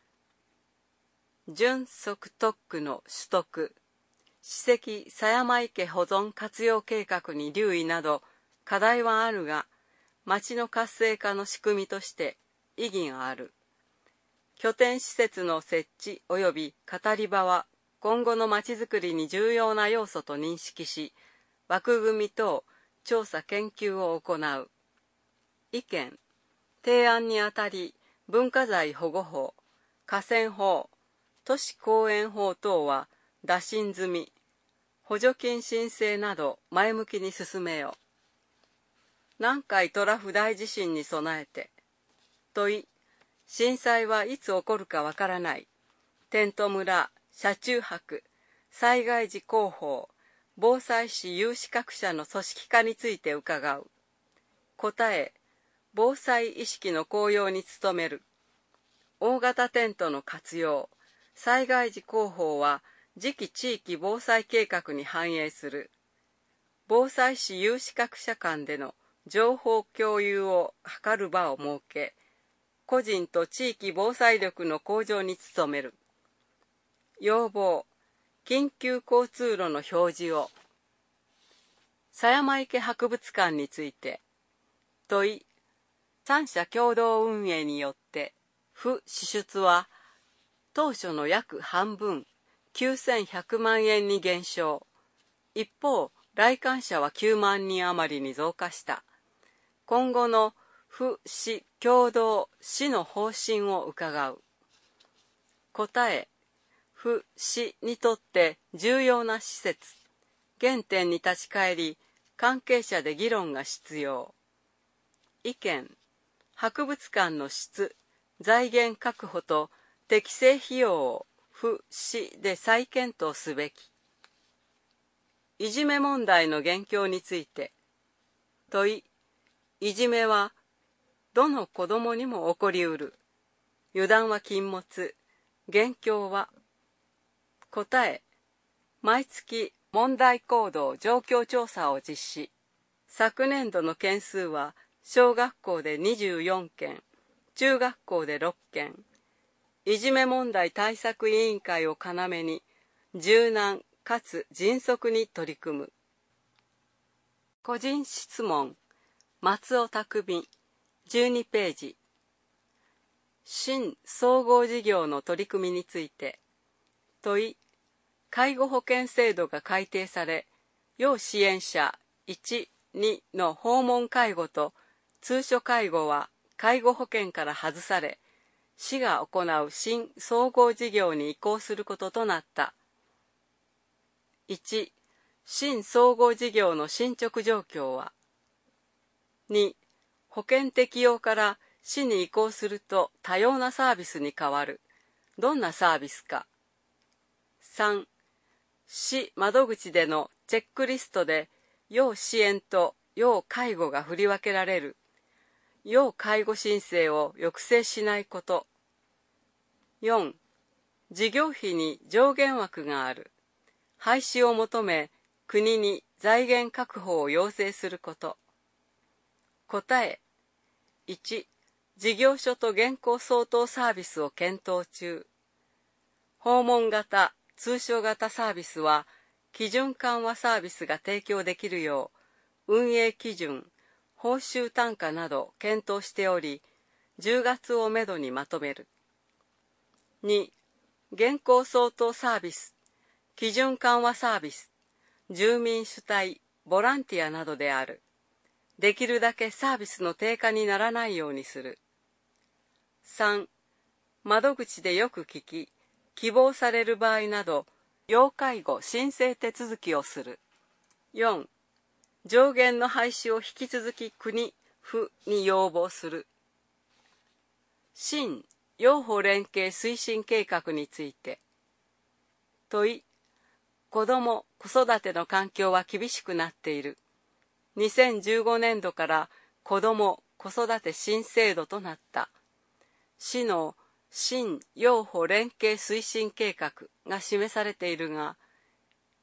準則特区の取得、史跡狭山池保存活用計画に留意など課題はあるが、町の活性化の仕組みとして意義がある。拠点施設の設置及び語り場は今後の町づくりに重要な要素と認識し、枠組み等調査研究を行う。意見、提案にあたり文化財保護法、河川法、都市公園法等は打診済み、補助金申請など前向きに進めよ。南海トラフ大地震に備えて。問い、震災はいつ起こるかわからない。テント村、車中泊、災害時広報、防災士有資格者の組織化について伺う。答え、防災意識の高揚に努める。大型テントの活用、災害時広報は次期地域防災計画に反映する。防災士有資格者間での情報共有を図る場を設け、個人と地域防災力の向上に努める。要望、緊急交通路の表示を。狭山池博物館について。問い、三者共同運営によって府支出は当初の約半分、きゅうせんひゃくまんえんに減少。一方、来館者はきゅうまんにん余りに増加した。今後の府市共同市の方針を伺う。答え、府市にとって重要な施設、原点に立ち返り、関係者で議論が必要。意見、博物館の質、財源確保と適正費用を府市で再検討すべき。いじめ問題の現況について。問い、いじめはどの子どもにも起こりうる。油断は禁物。現況は。答え、毎月問題行動状況調査を実施。昨年度の件数は小学校でにじゅうよんけん、中学校でろっけん。いじめ問題対策委員会を要に柔軟かつ迅速に取り組む。個人質問、松尾匠、じゅうにページ。新総合事業の取り組みについて。問い、介護保険制度が改定され、要支援者いち、にの訪問介護と通所介護は介護保険から外され、市が行う新総合事業に移行することとなった。いち、新総合事業の進捗状況は。に、保険適用から市に移行すると多様なサービスに変わる。どんなサービスか。さん、市窓口でのチェックリストで要支援と要介護が振り分けられる。要介護申請を抑制しないこと。よん、事業費に上限枠がある。廃止を求め、国に財源確保を要請すること。答え、いち、事業所と現行相当サービスを検討中。訪問型、通所型サービスは、基準緩和サービスが提供できるよう、運営基準、報酬単価など検討しており、じゅうがつをめどにまとめる。に、現行相当サービス、基準緩和サービス、住民主体、ボランティアなどである。できるだけサービスの低下にならないようにする。さん、窓口でよく聞き、希望される場合など、要介護申請手続きをする。よん、上限の廃止を引き続き国、府に要望する。新幼保連携推進計画について。問い、子ども・子育ての環境は厳しくなっている。にせんじゅうごねんどから子ども・子育て新制度となった。市の新幼保連携推進計画が示されているが、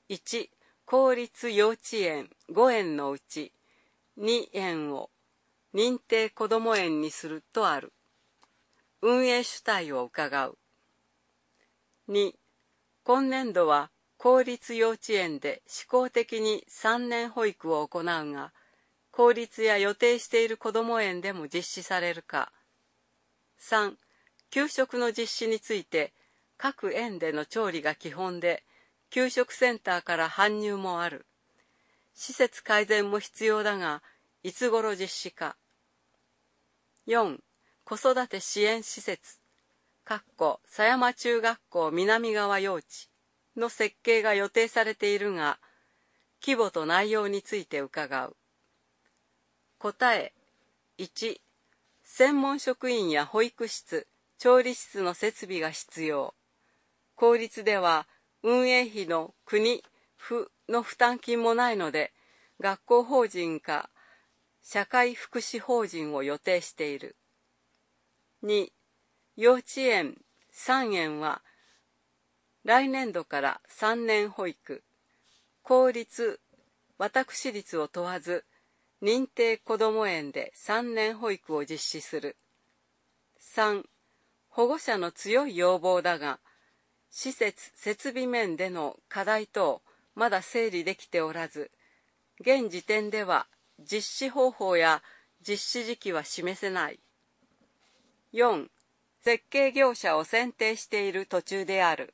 いち公立幼稚園ごえんのうちにえんを認定こども園にするとある。運営主体を伺う。に今年度は公立幼稚園で試行的にさんねん保育を行うが、公立や予定しているこども園でも実施されるか。さん給食の実施について、各園での調理が基本で、給食センターから搬入もある。施設改善も必要だが、いつ頃実施か。よん子育て支援施設狭山中学校南側幼稚の設計が予定されているが、規模と内容について伺う。答えいち専門職員や保育室、調理室の設備が必要。公立では運営費の国、府の負担金もないので、学校法人か社会福祉法人を予定している。に幼稚園さんえんは来年度からさんねん保育、公立、私立を問わず、認定こども園でさんねん保育を実施する。さん保護者の強い要望だが、施設・設備面での課題等まだ整理できておらず、現時点では実施方法や実施時期は示せない。よん設計業者を選定している途中である。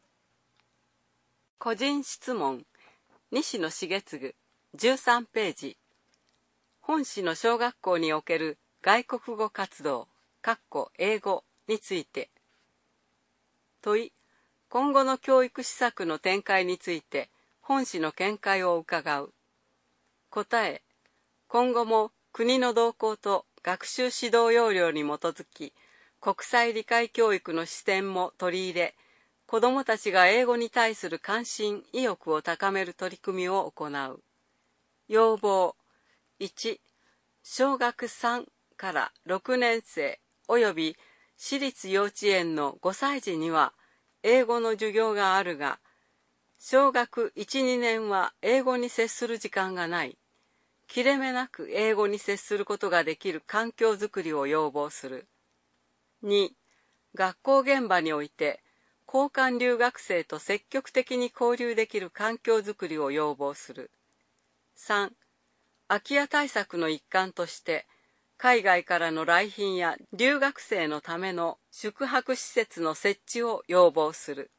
個人質問西野重次じゅうさんページ。本市の小学校における外国語活動英語について。問い今後の教育施策の展開について本市の見解を伺う。答え今後も国の動向と学習指導要領に基づき、国際理解教育の視点も取り入れ、子どもたちが英語に対する関心・意欲を高める取り組みを行う。要望いち小学さんからろくねん生および私立幼稚園のごさい児には英語の授業があるが、小学いち、にねんは英語に接する時間がない。切れ目なく英語に接することができる環境づくりを要望する。に学校現場において交換留学生と積極的に交流できる環境づくりを要望する。さん空き家対策の一環として海外からの来賓や留学生のための宿泊施設の設置を要望する。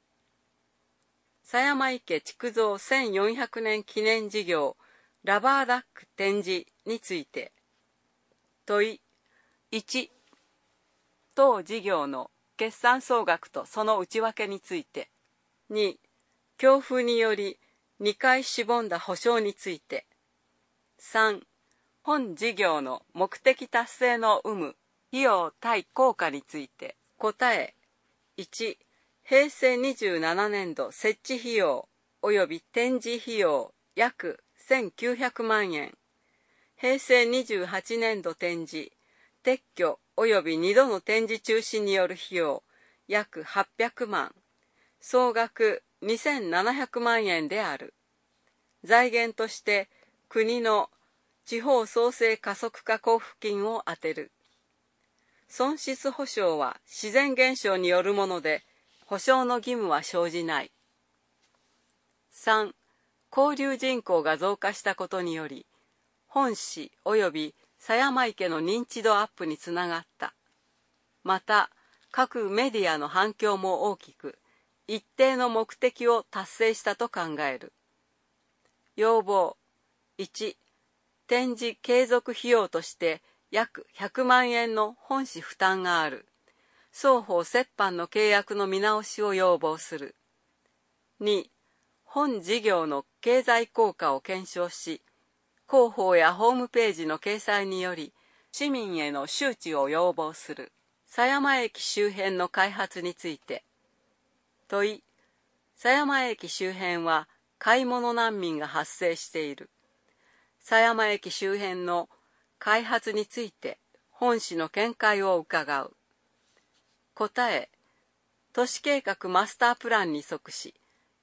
狭山池築造せんよんひゃくねん記念事業ラバーダック展示について。問いいち当事業の決算総額とその内訳について。に強風によりにかいしぼんだ補償について。さん本事業の目的達成の有無費用対効果について。答えいちへいせいにじゅうななねんど設置費用及び展示費用約せんきゅうひゃくまんえん、へいせいにじゅうはちねんど展示撤去及びにどの展示中止による費用約はっぴゃくまん、総額にせんななひゃくまんえんである。財源として国の地方創生加速化交付金を充てる。損失補償は自然現象によるもので、補償の義務は生じない。さん交流人口が増加したことにより、本市及び狭山池の認知度アップにつながった。また、各メディアの反響も大きく、一定の目的を達成したと考える。要望いち展示継続費用として約ひゃくまんえんの本市負担がある。双方折半の契約の見直しを要望する。に本事業の経済効果を検証し、広報やホームページの掲載により市民への周知を要望する。狭山駅周辺の開発について。問い狭山駅周辺は買い物難民が発生している。狭山駅周辺の開発について本市の見解を伺う。答え都市計画マスタープランに即し、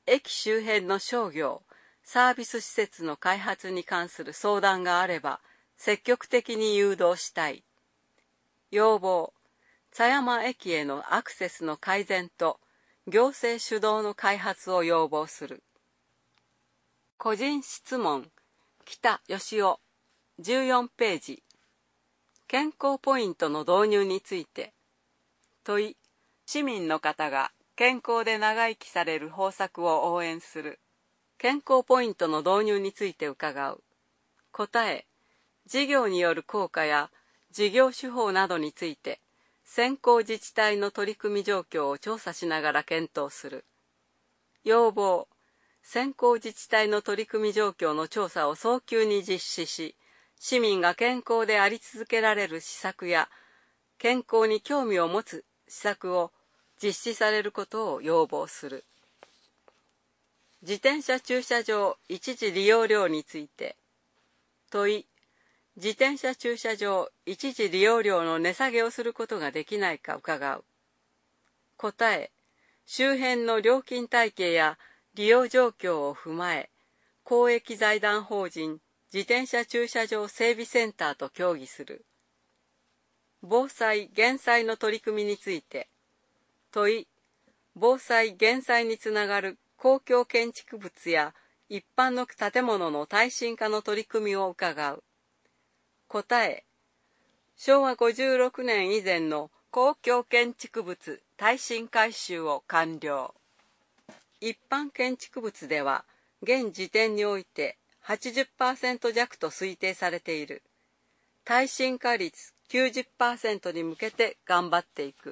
駅周辺の商業、サービス施設の開発に関する相談があれば、積極的に誘導したい。要望、狭山駅へのアクセスの改善と行政主導の開発を要望する。個人質問、北義夫、じゅうよんページ。健康ポイントの導入について。問い、市民の方が健康で長生きされる方策を応援する。健康ポイントの導入について伺う。答え、事業による効果や事業手法などについて、先行自治体の取り組み状況を調査しながら検討する。要望、先行自治体の取り組み状況の調査を早急に実施し、市民が健康であり続けられる施策や、健康に興味を持つ施策を実施されることを要望する。自転車駐車場一時利用料について。問い、自転車駐車場一時利用料の値下げをすることができないか伺う。答え、周辺の料金体系や利用状況を踏まえ、公益財団法人自転車駐車場整備センターと協議する。防災・減災の取り組みについて。問い、防災・減災につながる公共建築物や一般の建物の耐震化の取り組みを伺う。答え、しょうわごじゅうろくねん以前の公共建築物耐震改修を完了。一般建築物では現時点において はちじゅっパーセント 弱と推定されている。耐震化率 きゅうじゅっパーセント に向けて頑張っていく。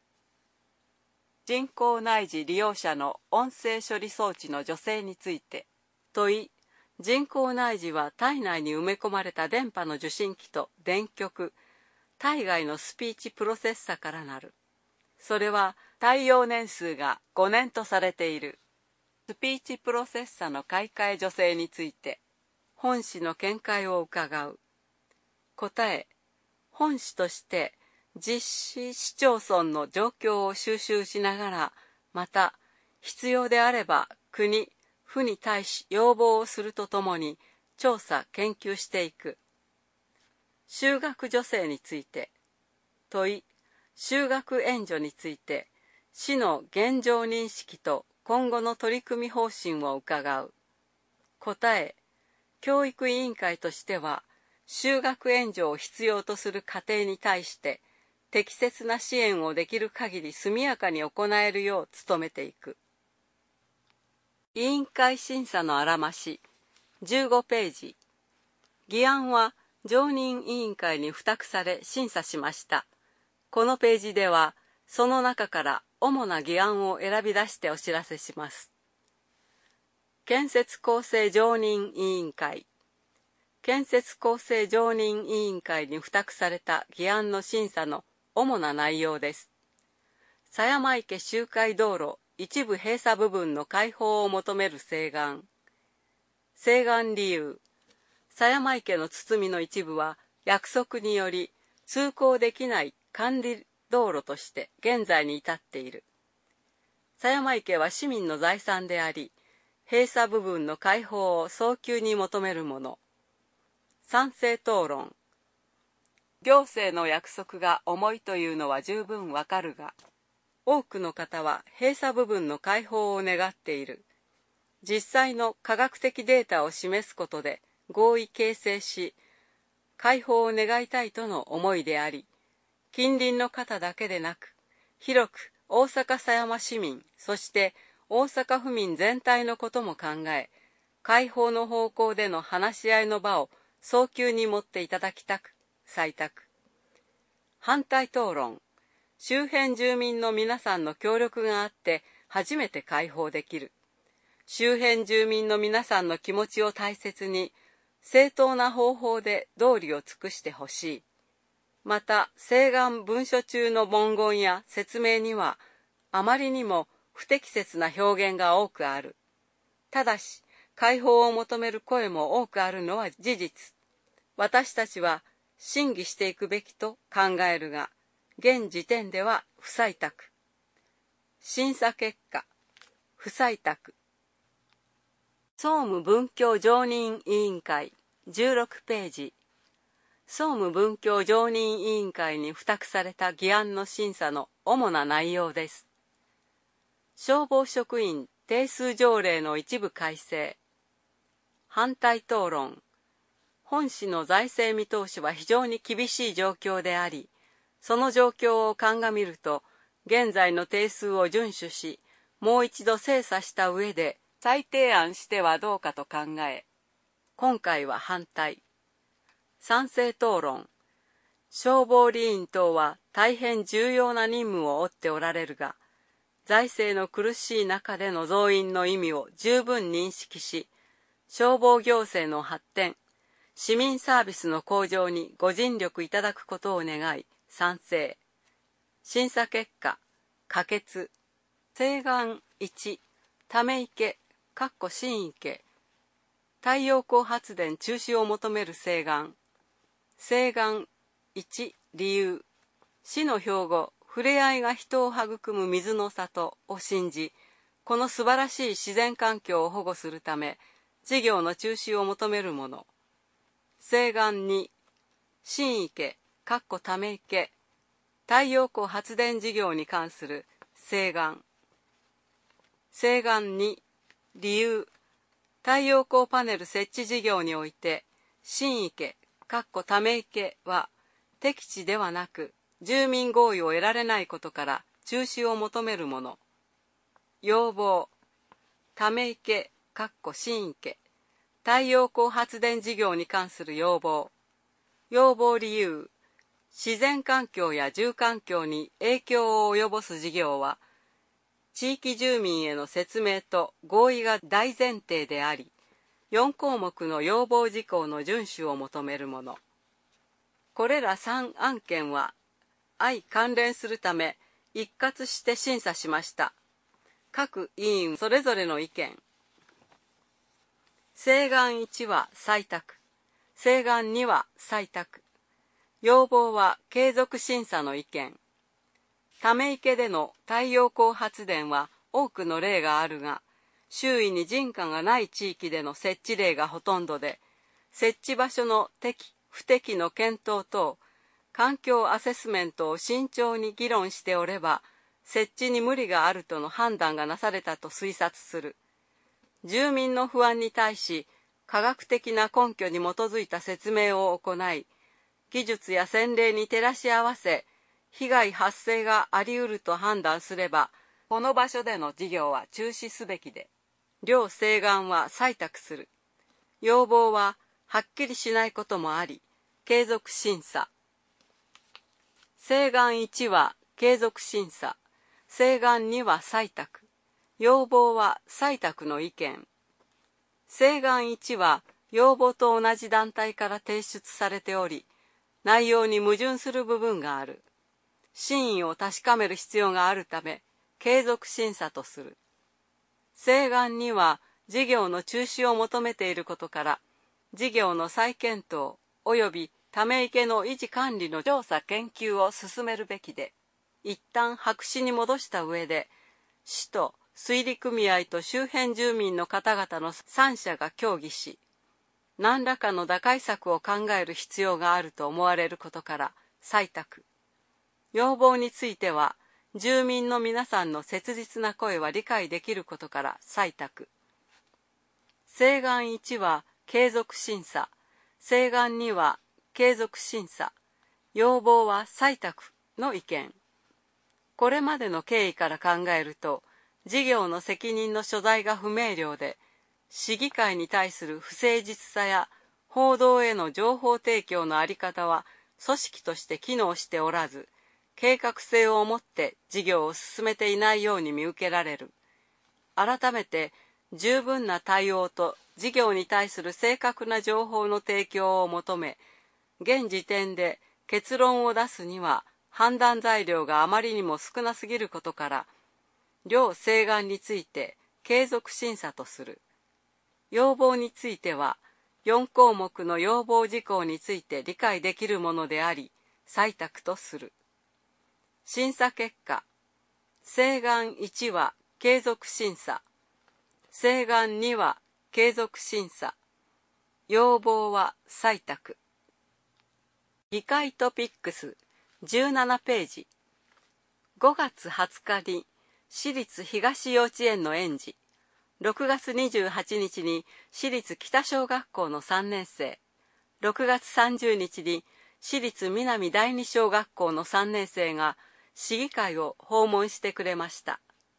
人工内耳利用者の音声処理装置の助成について。問い、人工内耳は体内に埋め込まれた電波の受信機と電極、体外のスピーチプロセッサからなる。それは耐用年数がごねんとされている。スピーチプロセッサの買い替え助成について、本市の見解を伺う。答え、本市として実施市町村の状況を収集しながら、また必要であれば国、府に対し要望をするとともに調査・研究していく。就学助成について。問い、就学援助について、市の現状認識と今後の取り組み方針を伺う。答え、教育委員会としては、就学援助を必要とする家庭に対して、適切な支援をできる限り速やかに行えるよう努めていく。委員会審査のあらまし、じゅうごページ。議案は常任委員会に付託され審査しました。このページでは、その中から主な議案を選び出してお知らせします。建設構成常任委員会。建設構成常任委員会に付託された議案の審査の主な内容です。狭山池周回道路一部閉鎖部分の開放を求める請願。請願理由。狭山池の堤の一部は約束により通行できない管理道路として現在に至っている。狭山池は市民の財産であり、閉鎖部分の開放を早急に求めるもの。賛成討論。行政の約束が重いというのは十分わかるが、多くの方は閉鎖部分の開放を願っている。実際の科学的データを示すことで合意形成し、開放を願いたいとの思いであり、近隣の方だけでなく、広く大阪狭山市民、そして大阪府民全体のことも考え、開放の方向での話し合いの場を早急に持っていただきたく、採択。反対討論。周辺住民の皆さんの協力があって初めて開放できる。周辺住民の皆さんの気持ちを大切に、正当な方法で道理を尽くしてほしい。また、請願文書中の文言や説明には、あまりにも不適切な表現が多くある。ただし、開放を求める声も多くあるのは事実。私たちは審議していくべきと考えるが、現時点では不採択。審査結果、不採択。 総務文教常任委員会じゅうろくページ。総務文教常任委員会に付託された議案の審査の主な内容です。消防職員定数条例の一部改正。反対討論。本市の財政見通しは非常に厳しい状況であり、その状況を鑑みると、現在の定数を遵守し、もう一度精査した上で再提案してはどうかと考え、今回は反対。賛成討論。消防理員等は大変重要な任務を負っておられるが、財政の苦しい中での増員の意味を十分認識し、消防行政の発展、市民サービスの向上にご尽力いただくことを願い、賛成。審査結果、可決。請願いち、ため池、かっこ新池、太陽光発電中止を求める請願。請願いち、理由。市の標語、ふれあいが人を育む水の里を信じ、この素晴らしい自然環境を保護するため、事業の中止を求めるもの。請願に、新池、かっこため池、太陽光発電事業に関する請願。請願に、理由。太陽光パネル設置事業において、新池、かっこため池は、適地ではなく、住民合意を得られないことから中止を求めるもの。要望。ため池、かっこ新池、太陽光発電事業に関する要望。要望理由。自然環境や住環境に影響を及ぼす事業は、地域住民への説明と合意が大前提であり、よん項目の要望事項の遵守を求めるもの。これらさん案件は、相関連するため、一括して審査しました。各委員それぞれの意見。請願いちは採択。請願には採択。要望は継続審査の意見。ため池での太陽光発電は多くの例があるが、周囲に人家がない地域での設置例がほとんどで、設置場所の適不適の検討等、環境アセスメントを慎重に議論しておれば、設置に無理があるとの判断がなされたと推察する。住民の不安に対し、科学的な根拠に基づいた説明を行い、技術や先例に照らし合わせ、被害発生があり得ると判断すれば、この場所での事業は中止すべきで、両請願は採択する。要望ははっきりしないこともあり、継続審査。請願いちは継続審査。請願には採択。要望は採択の意見。請願いちは要望と同じ団体から提出されており、内容に矛盾する部分がある。真意を確かめる必要があるため、継続審査とする。請願には事業の中止を求めていることから、事業の再検討及びため池の維持管理の調査研究を進めるべきで、一旦白紙に戻した上で、市と水利組合と周辺住民の方々の三者が協議し、何らかの打開策を考える必要があると思われることから採択。要望については、住民の皆さんの切実な声は理解できることから採択。請願いちは継続審査、請願には継続審査、要望は採択の意見。これまでの経緯から考えると、事業の責任の所在が不明瞭で、市議会に対する不誠実さや報道への情報提供の在り方は組織として機能しておらず、計画性を持って事業を進めていないように見受けられる。改めて十分な対応と事業に対する正確な情報の提供を求め、現時点で結論を出すには判断材料があまりにも少なすぎることから、両請願について継続審査とする。要望については、よん項目の要望事項について理解できるものであり、採択とする。審査結果、請願いちは継続審査、請願には継続審査。要望は採択。議会トピックスじゅうななページ。ごがつはつかに私立東幼稚園の園児、ろくがつにじゅうはちにちに私立北小学校のさんねん生、ろくがつさんじゅうにちに私立南第二小学校のさんねん生が市議会を訪問してくれました。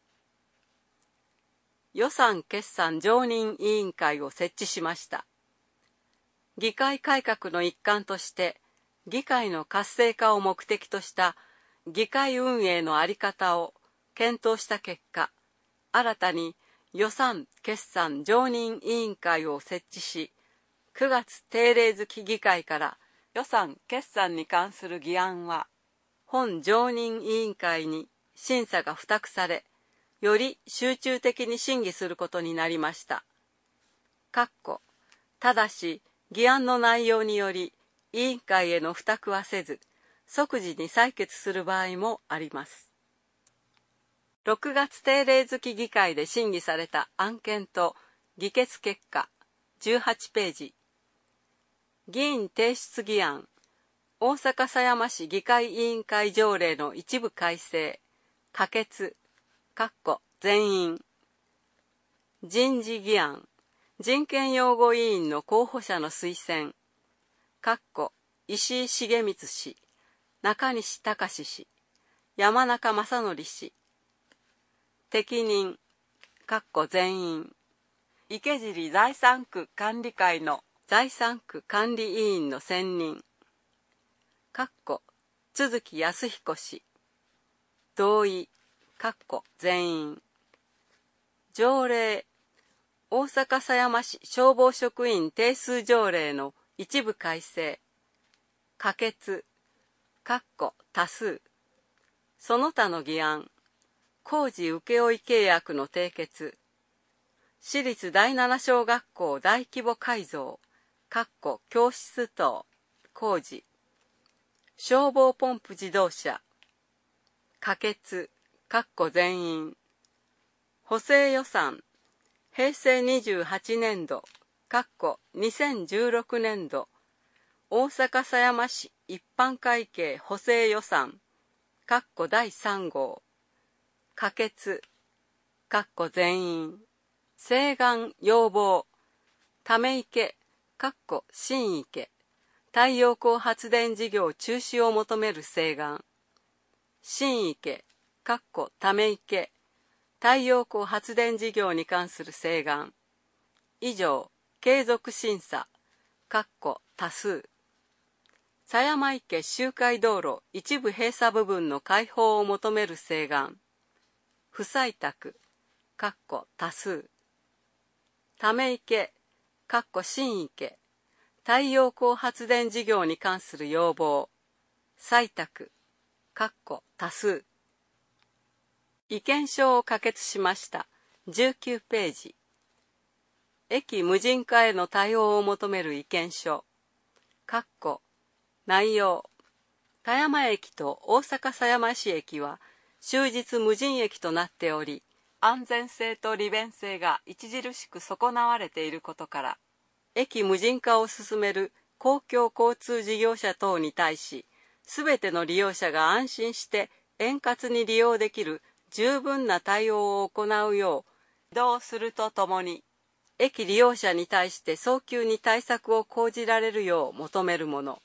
予算決算常任委員会を設置しました。議会改革の一環として議会の活性化を目的とした議会運営の在り方を検討した結果、新たに予算決算常任委員会を設置し、くがつ定例月議会から予算決算に関する議案は本常任委員会に審査が付託され、より集中的に審議することになりました。かっこただし議案の内容により委員会への付託はせず、即時に採決する場合もあります。ろくがつ定例月議会で審議された案件と議決結果じゅうはちページ。議員提出議案、大阪狭山市議会委員会条例の一部改正、可決、かっこ全員。人事議案、人権擁護委員の候補者の推薦、かっこ石井重光氏、中西隆氏、山中正則氏。適任、かっこ全員。池尻財産区管理会の財産区管理委員の選任、かっこ都築康彦氏。同意、かっこ全員。条例、大阪狭山市消防職員定数条例の一部改正、可決、かっこ多数。その他の議案、工事請負契約の締結、私立第七小学校大規模改造、かっこ教室等、工事、消防ポンプ自動車、可決、かっこ全員。補正予算、へいせいにじゅうはちねんど、かっこにせんじゅうろくねんど、大阪狭山市一般会計補正予算、かっこだいさん号、可決、かっこ全員。請願要望、ため池、かっこ新池、太陽光発電事業中止を求める請願。新池、かっこため池、太陽光発電事業に関する請願。以上、継続審査、かっこ多数。狭山池周回道路一部閉鎖部分の開放を求める請願。不採択、かっこ多数。ため池、かっこ新池、太陽光発電事業に関する要望。採択、かっこ多数。意見書を可決しました。じゅうきゅうページ。駅無人化への対応を求める意見書。かっこ内容。田山駅と大阪狭山市駅は終日無人駅となっており、安全性と利便性が著しく損なわれていることから、駅無人化を進める公共交通事業者等に対し、すべての利用者が安心して円滑に利用できる十分な対応を行うよう指導するとともに、駅利用者に対して早急に対策を講じられるよう求めるもの。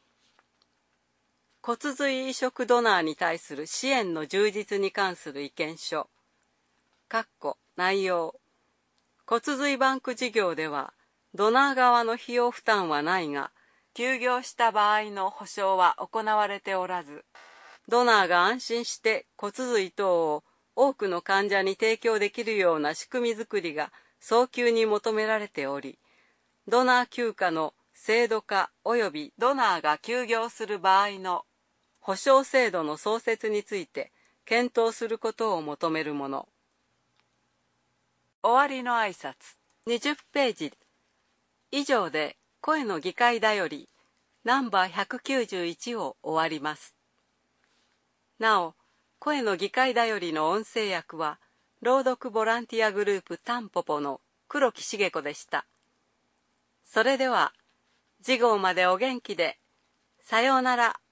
骨髄移植ドナーに対する支援の充実に関する意見書。かっこ内容。骨髄バンク事業では、ドナー側の費用負担はないが、休業した場合の保証は行われておらず、ドナーが安心して骨髄等を多くの患者に提供できるような仕組みづくりが早急に求められており、ドナー休暇の制度化及びドナーが休業する場合の保証制度の創設について検討することを求めるもの。終わりの挨拶。にじゅっページ。以上で声の議会だよりナンバーひゃくきゅうじゅういちを終わります。なお、声の議会だよりの音声訳は、朗読ボランティアグループタンポポの黒木茂子でした。それでは次号までお元気で。さようなら。